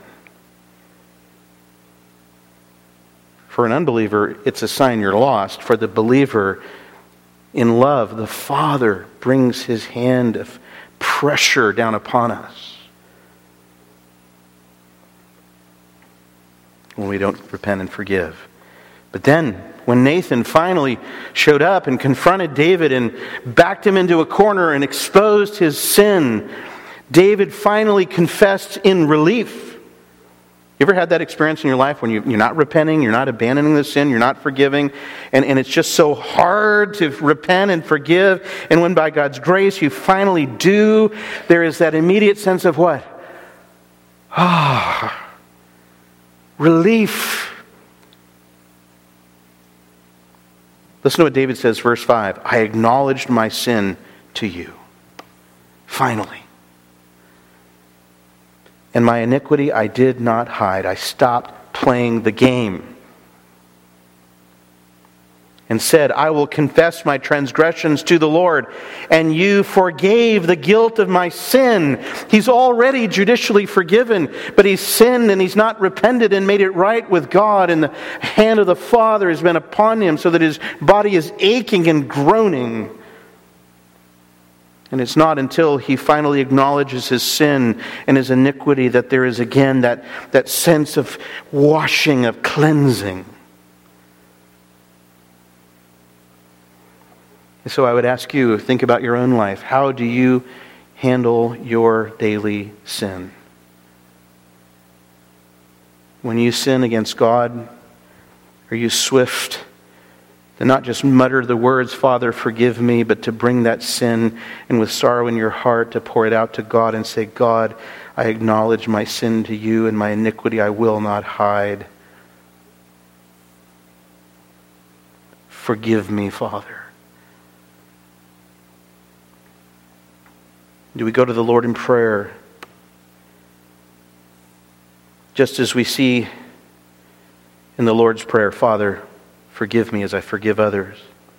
for an unbeliever, it's a sign you're lost. For the believer, in love, the Father brings his hand of pressure down upon us when we don't repent and forgive. But then, when Nathan finally showed up and confronted David and backed him into a corner and exposed his sin, David finally confessed in relief. You ever had that experience in your life when you're not repenting, you're not abandoning the sin, you're not forgiving, and it's just so hard to repent and forgive, and when by God's grace you finally do, there is that immediate sense of what? Relief. Listen to what David says, verse 5. I acknowledged my sin to you. Finally. And my iniquity I did not hide. I stopped playing the game. And said, I will confess my transgressions to the Lord. And you forgave the guilt of my sin. He's already judicially forgiven, but he's sinned and he's not repented and made it right with God. And the hand of the Father has been upon him so that his body is aching and groaning. And it's not until he finally acknowledges his sin and his iniquity that there is again that sense of washing, of cleansing. And so I would ask you, think about your own life. How do you handle your daily sin? When you sin against God, are you swift to not just mutter the words, Father, forgive me, but to bring that sin and with sorrow in your heart to pour it out to God and say, God, I acknowledge my sin to you and my iniquity I will not hide. Forgive me, Father. Do we go to the Lord in prayer? Just as we see in the Lord's Prayer, Father, forgive me as I forgive others.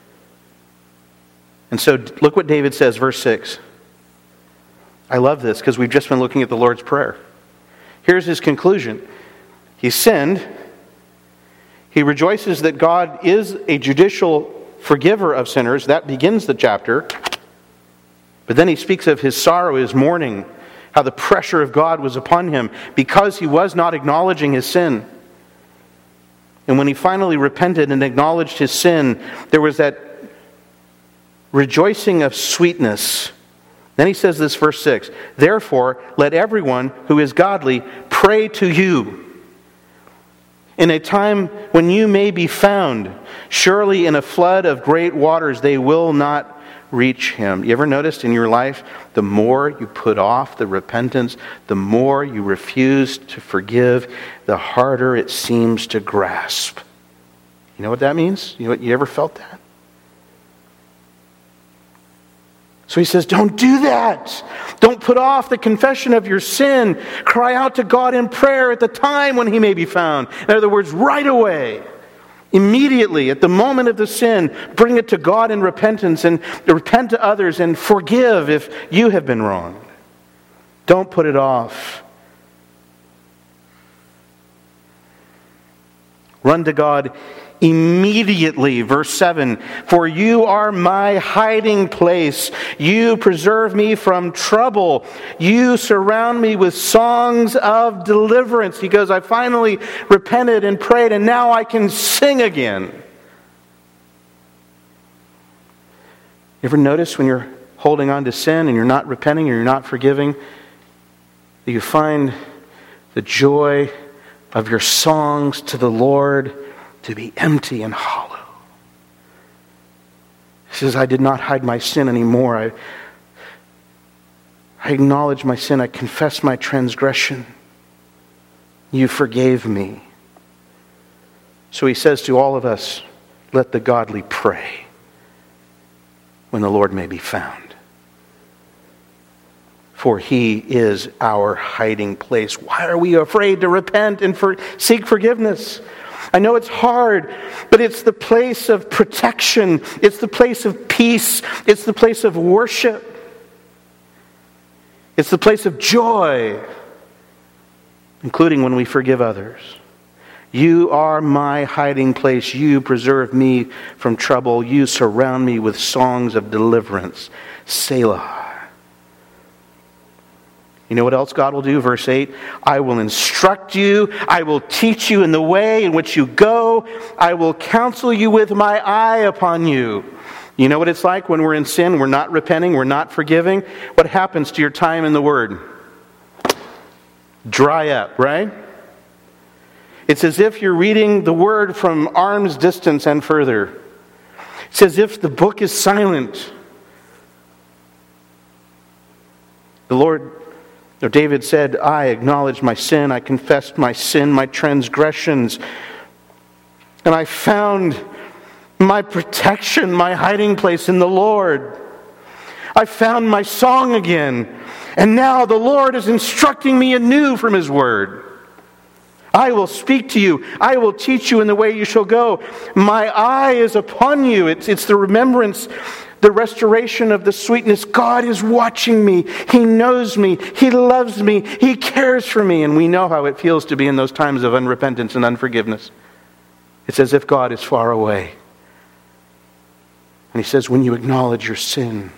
And so look what David says, verse 6. I love this because we've just been looking at the Lord's Prayer. Here's his conclusion. He sinned. He rejoices that God is a judicial forgiver of sinners. That begins the chapter. But then he speaks of his sorrow, his mourning, how the pressure of God was upon him because he was not acknowledging his sin. And when he finally repented and acknowledged his sin, there was that rejoicing of sweetness. Then he says this, verse 6, "Therefore, let everyone who is godly pray to you in a time when you may be found. Surely in a flood of great waters they will not reach him." You ever noticed in your life, the more you put off the repentance, the more you refuse to forgive, the harder it seems to grasp? You know what that means? You ever felt that? So he says, don't do that. Don't put off the confession of your sin. Cry out to God in prayer at the time when he may be found. In other words, right away. Immediately, at the moment of the sin, bring it to God in repentance and repent to others and forgive if you have been wronged. Don't put it off. Run to God immediately. Verse 7, "For you are my hiding place. You preserve me from trouble. You surround me with songs of deliverance." He goes, I finally repented and prayed, and now I can sing again. You ever notice when you're holding on to sin and you're not repenting and you're not forgiving, that you find the joy of your songs to the Lord to be empty and hollow? He says, I did not hide my sin anymore. I acknowledge my sin. I confess my transgression. You forgave me. So he says to all of us, let the godly pray when the Lord may be found. For he is our hiding place. Why are we afraid to repent and seek forgiveness? I know it's hard, but it's the place of protection. It's the place of peace. It's the place of worship. It's the place of joy, including when we forgive others. You are my hiding place. You preserve me from trouble. You surround me with songs of deliverance. Selah. You know what else God will do? Verse 8, I will instruct you. I will teach you in the way in which you go. I will counsel you with my eye upon you. You know what it's like when we're in sin, we're not repenting, we're not forgiving? What happens to your time in the Word? Dry up, right? It's as if you're reading the Word from arm's distance and further. It's as if the book is silent. David said, I acknowledged my sin, I confessed my sin, my transgressions, and I found my protection, my hiding place in the Lord. I found my song again, and now the Lord is instructing me anew from His Word. I will speak to you. I will teach you in the way you shall go. My eye is upon you. It's the remembrance, the restoration of the sweetness. God is watching me. He knows me. He loves me. He cares for me. And we know how it feels to be in those times of unrepentance and unforgiveness. It's as if God is far away. And He says, when you acknowledge your sin,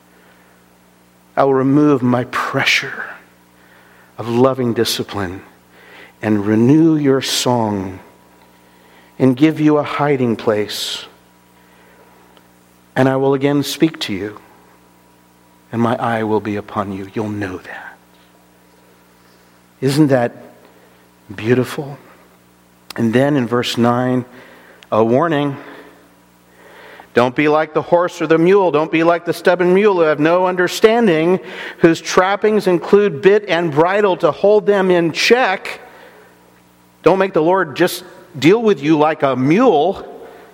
I will remove my pressure of loving discipline and renew your song and give you a hiding place. And I will again speak to you, and my eye will be upon you. You'll know that. Isn't that beautiful? And then in verse 9, a warning. Don't be like the horse or the mule. Don't be like the stubborn mule who have no understanding, whose trappings include bit and bridle to hold them in check. Don't make the Lord just deal with you like a mule,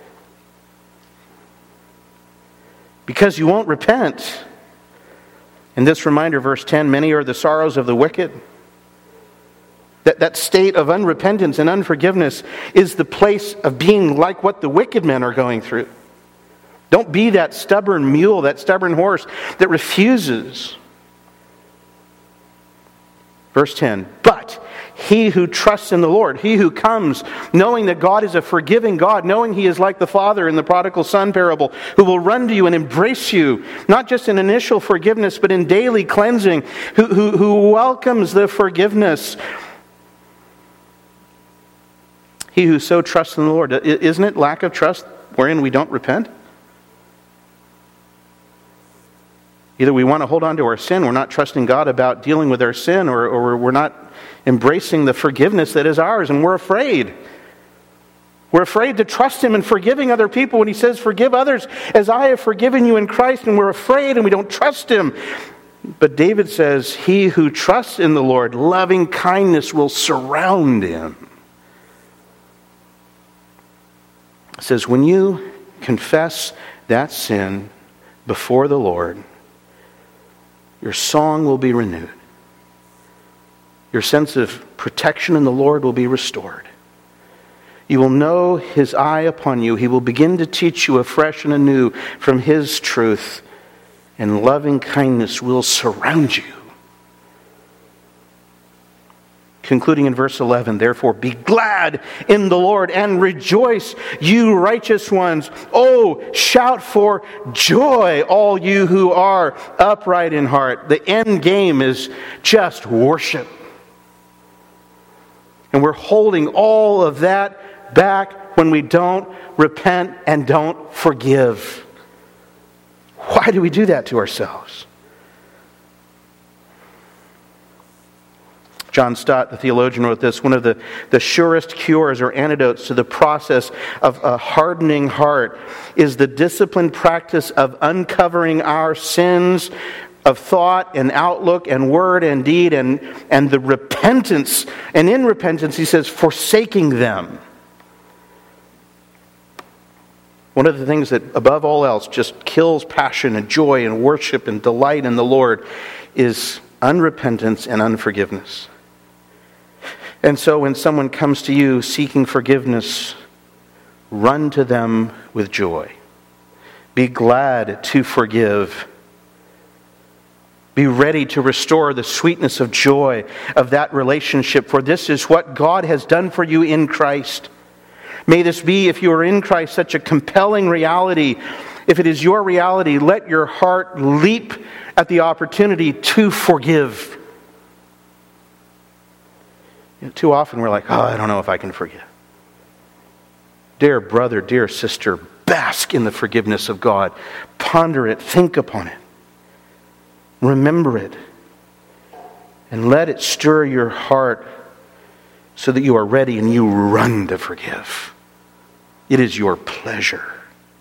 because you won't repent. In this reminder, verse 10, many are the sorrows of the wicked. That state of unrepentance and unforgiveness is the place of being like what the wicked men are going through. Don't be that stubborn mule, that stubborn horse that refuses. Verse 10, but He who trusts in the Lord, he who comes knowing that God is a forgiving God, knowing he is like the father in the prodigal son parable, who will run to you and embrace you, not just in initial forgiveness, but in daily cleansing, who welcomes the forgiveness. He who so trusts in the Lord. Isn't it lack of trust wherein we don't repent? Either we want to hold on to our sin, we're not trusting God about dealing with our sin, or we're not embracing the forgiveness that is ours, and we're afraid. We're afraid to trust him in forgiving other people when he says, forgive others as I have forgiven you in Christ, and we're afraid and we don't trust him. But David says, he who trusts in the Lord, loving kindness will surround him. It says, when you confess that sin before the Lord, your song will be renewed. Your sense of protection in the Lord will be restored. You will know his eye upon you. He will begin to teach you afresh and anew from his truth, and loving kindness will surround you. Concluding in verse 11, therefore be glad in the Lord and rejoice, you righteous ones. Oh, shout for joy, all you who are upright in heart. The end game is just worship. And we're holding all of that back when we don't repent and don't forgive. Why do we do that to ourselves? John Stott, the theologian, wrote this: one of the surest cures or antidotes to the process of a hardening heart is the disciplined practice of uncovering our sins of thought and outlook and word and deed, and the repentance. And in repentance, he says, forsaking them. One of the things that, above all else, just kills passion and joy and worship and delight in the Lord is unrepentance and unforgiveness. And so when someone comes to you seeking forgiveness, run to them with joy. Be glad to forgive. Be ready to restore the sweetness of joy of that relationship, for this is what God has done for you in Christ. May this be, if you are in Christ, such a compelling reality. If it is your reality, let your heart leap at the opportunity to forgive. Too often we're like, I don't know if I can forgive. Dear brother, dear sister, bask in the forgiveness of God. Ponder it, think upon it. Remember it, and let it stir your heart so that you are ready and you run to forgive. It is your pleasure.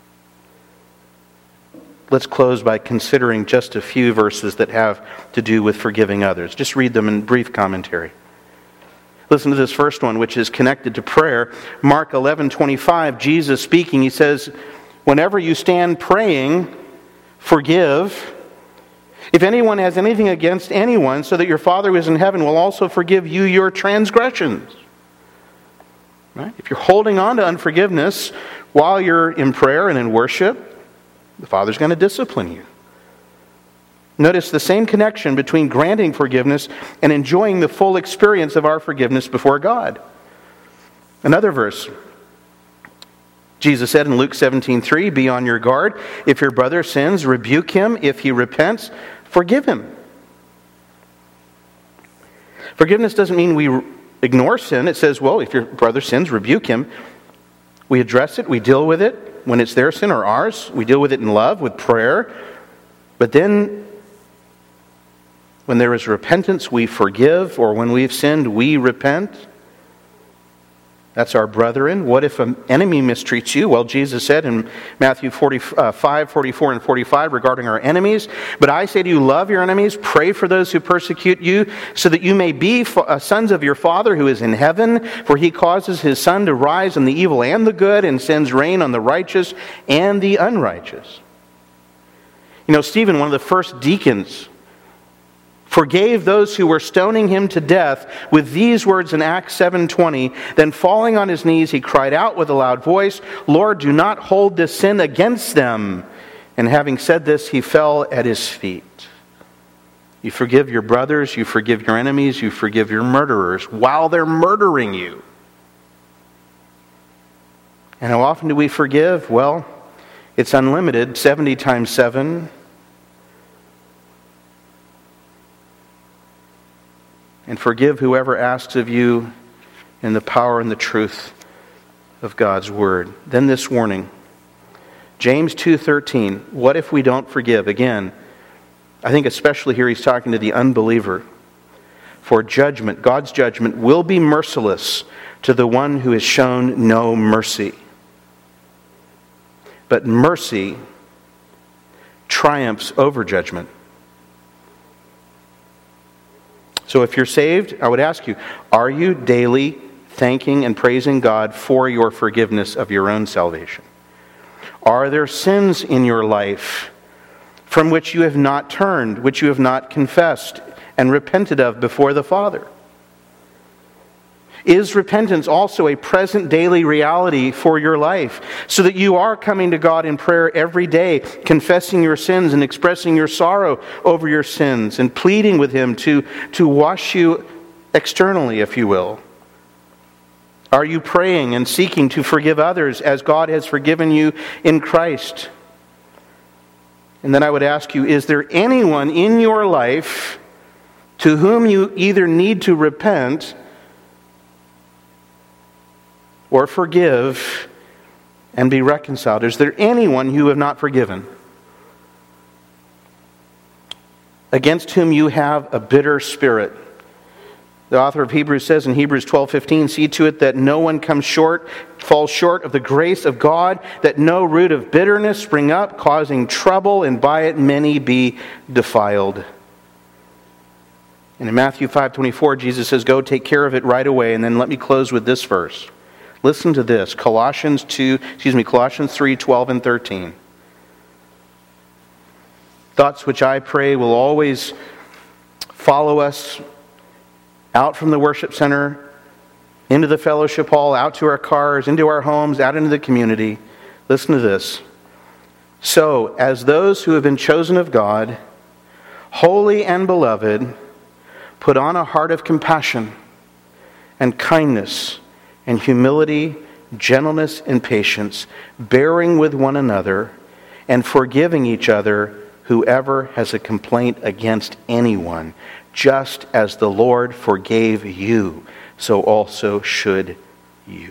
Let's close by considering just a few verses that have to do with forgiving others. Just read them in brief commentary. Listen to this first one, which is connected to prayer. Mark 11:25, Jesus speaking, he says, whenever you stand praying, forgive. If anyone has anything against anyone, so that your Father who is in heaven will also forgive you your transgressions. Right? If you're holding on to unforgiveness while you're in prayer and in worship, the Father's going to discipline you. Notice the same connection between granting forgiveness and enjoying the full experience of our forgiveness before God. Another verse. Jesus said in Luke 17:3, be on your guard. If your brother sins, rebuke him. If he repents, forgive him. Forgiveness doesn't mean we ignore sin. It says, well, if your brother sins, rebuke him. We address it. We deal with it when it's their sin or ours. We deal with it in love, with prayer. But then, when there is repentance, we forgive. Or when we've sinned, we repent. That's our brethren. What if an enemy mistreats you? Well, Jesus said in Matthew 5, 44 and 45 regarding our enemies, but I say to you, love your enemies, pray for those who persecute you, so that you may be sons of your Father who is in heaven, for he causes his sun to rise on the evil and the good, and sends rain on the righteous and the unrighteous. You know, Stephen, one of the first deacons, forgave those who were stoning him to death with these words in Acts 7:20. Then falling on his knees, he cried out with a loud voice, Lord, do not hold this sin against them. And having said this, he fell at his feet. You forgive your brothers, you forgive your enemies, you forgive your murderers while they're murdering you. And how often do we forgive? Well, it's unlimited, 70 times 7. And forgive whoever asks of you in the power and the truth of God's Word. Then this warning, James 2:13, what if we don't forgive? Again, I think especially here he's talking to the unbeliever. For judgment, God's judgment, will be merciless to the one who has shown no mercy. But mercy triumphs over judgment. So if you're saved, I would ask you, are you daily thanking and praising God for your forgiveness of your own salvation? Are there sins in your life from which you have not turned, which you have not confessed and repented of before the Father? Is repentance also a present daily reality for your life, so that you are coming to God in prayer every day, confessing your sins and expressing your sorrow over your sins and pleading with Him to wash you externally, if you will? Are you praying and seeking to forgive others as God has forgiven you in Christ? And then I would ask you, is there anyone in your life to whom you either need to repent or forgive and be reconciled? Is there anyone you have not forgiven, against whom you have a bitter spirit? The author of Hebrews says in Hebrews 12:15, see to it that no one falls short of the grace of God, that no root of bitterness spring up, causing trouble, and by it many be defiled. And in Matthew 5:24, Jesus says, go take care of it right away. And then let me close with this verse. Listen to this, Colossians 3:12 and 13. Thoughts which I pray will always follow us out from the worship center, into the fellowship hall, out to our cars, into our homes, out into the community. Listen to this. So, as those who have been chosen of God, holy and beloved, put on a heart of compassion and kindness and humility, gentleness and patience, bearing with one another and forgiving each other whoever has a complaint against anyone. Just as the Lord forgave you, so also should you.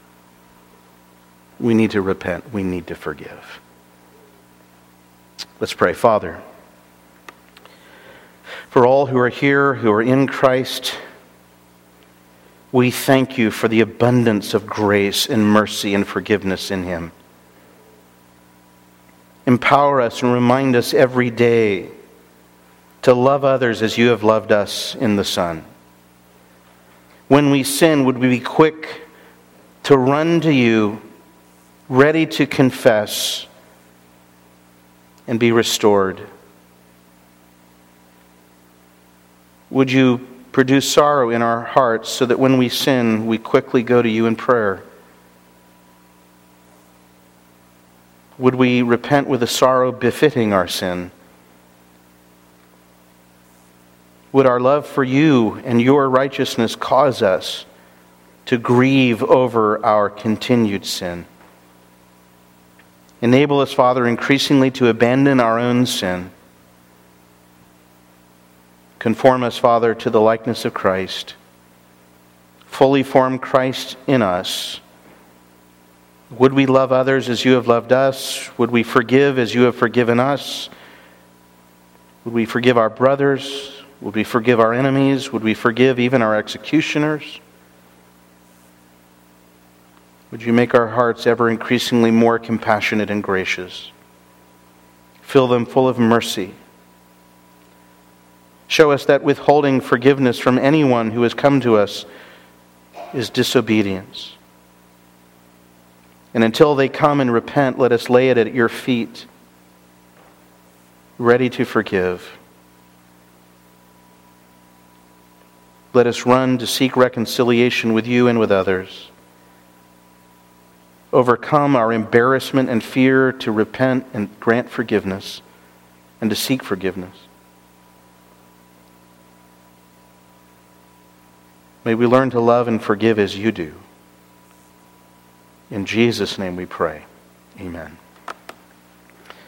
We need to repent. We need to forgive. Let's pray. Father, for all who are here, who are in Christ, we thank you for the abundance of grace and mercy and forgiveness in Him. Empower us and remind us every day to love others as you have loved us in the Son. When we sin, would we be quick to run to you, ready to confess and be restored? Would you produce sorrow in our hearts so that when we sin, we quickly go to you in prayer? Would we repent with a sorrow befitting our sin? Would our love for you and your righteousness cause us to grieve over our continued sin? Enable us, Father, increasingly to abandon our own sin. Conform us, Father, to the likeness of Christ. Fully form Christ in us. Would we love others as you have loved us? Would we forgive as you have forgiven us? Would we forgive our brothers? Would we forgive our enemies? Would we forgive even our executioners? Would you make our hearts ever increasingly more compassionate and gracious? Fill them full of mercy. Show us that withholding forgiveness from anyone who has come to us is disobedience. And until they come and repent, let us lay it at your feet, ready to forgive. Let us run to seek reconciliation with you and with others. Overcome our embarrassment and fear to repent and grant forgiveness and to seek forgiveness. May we learn to love and forgive as you do. In Jesus' name we pray. Amen.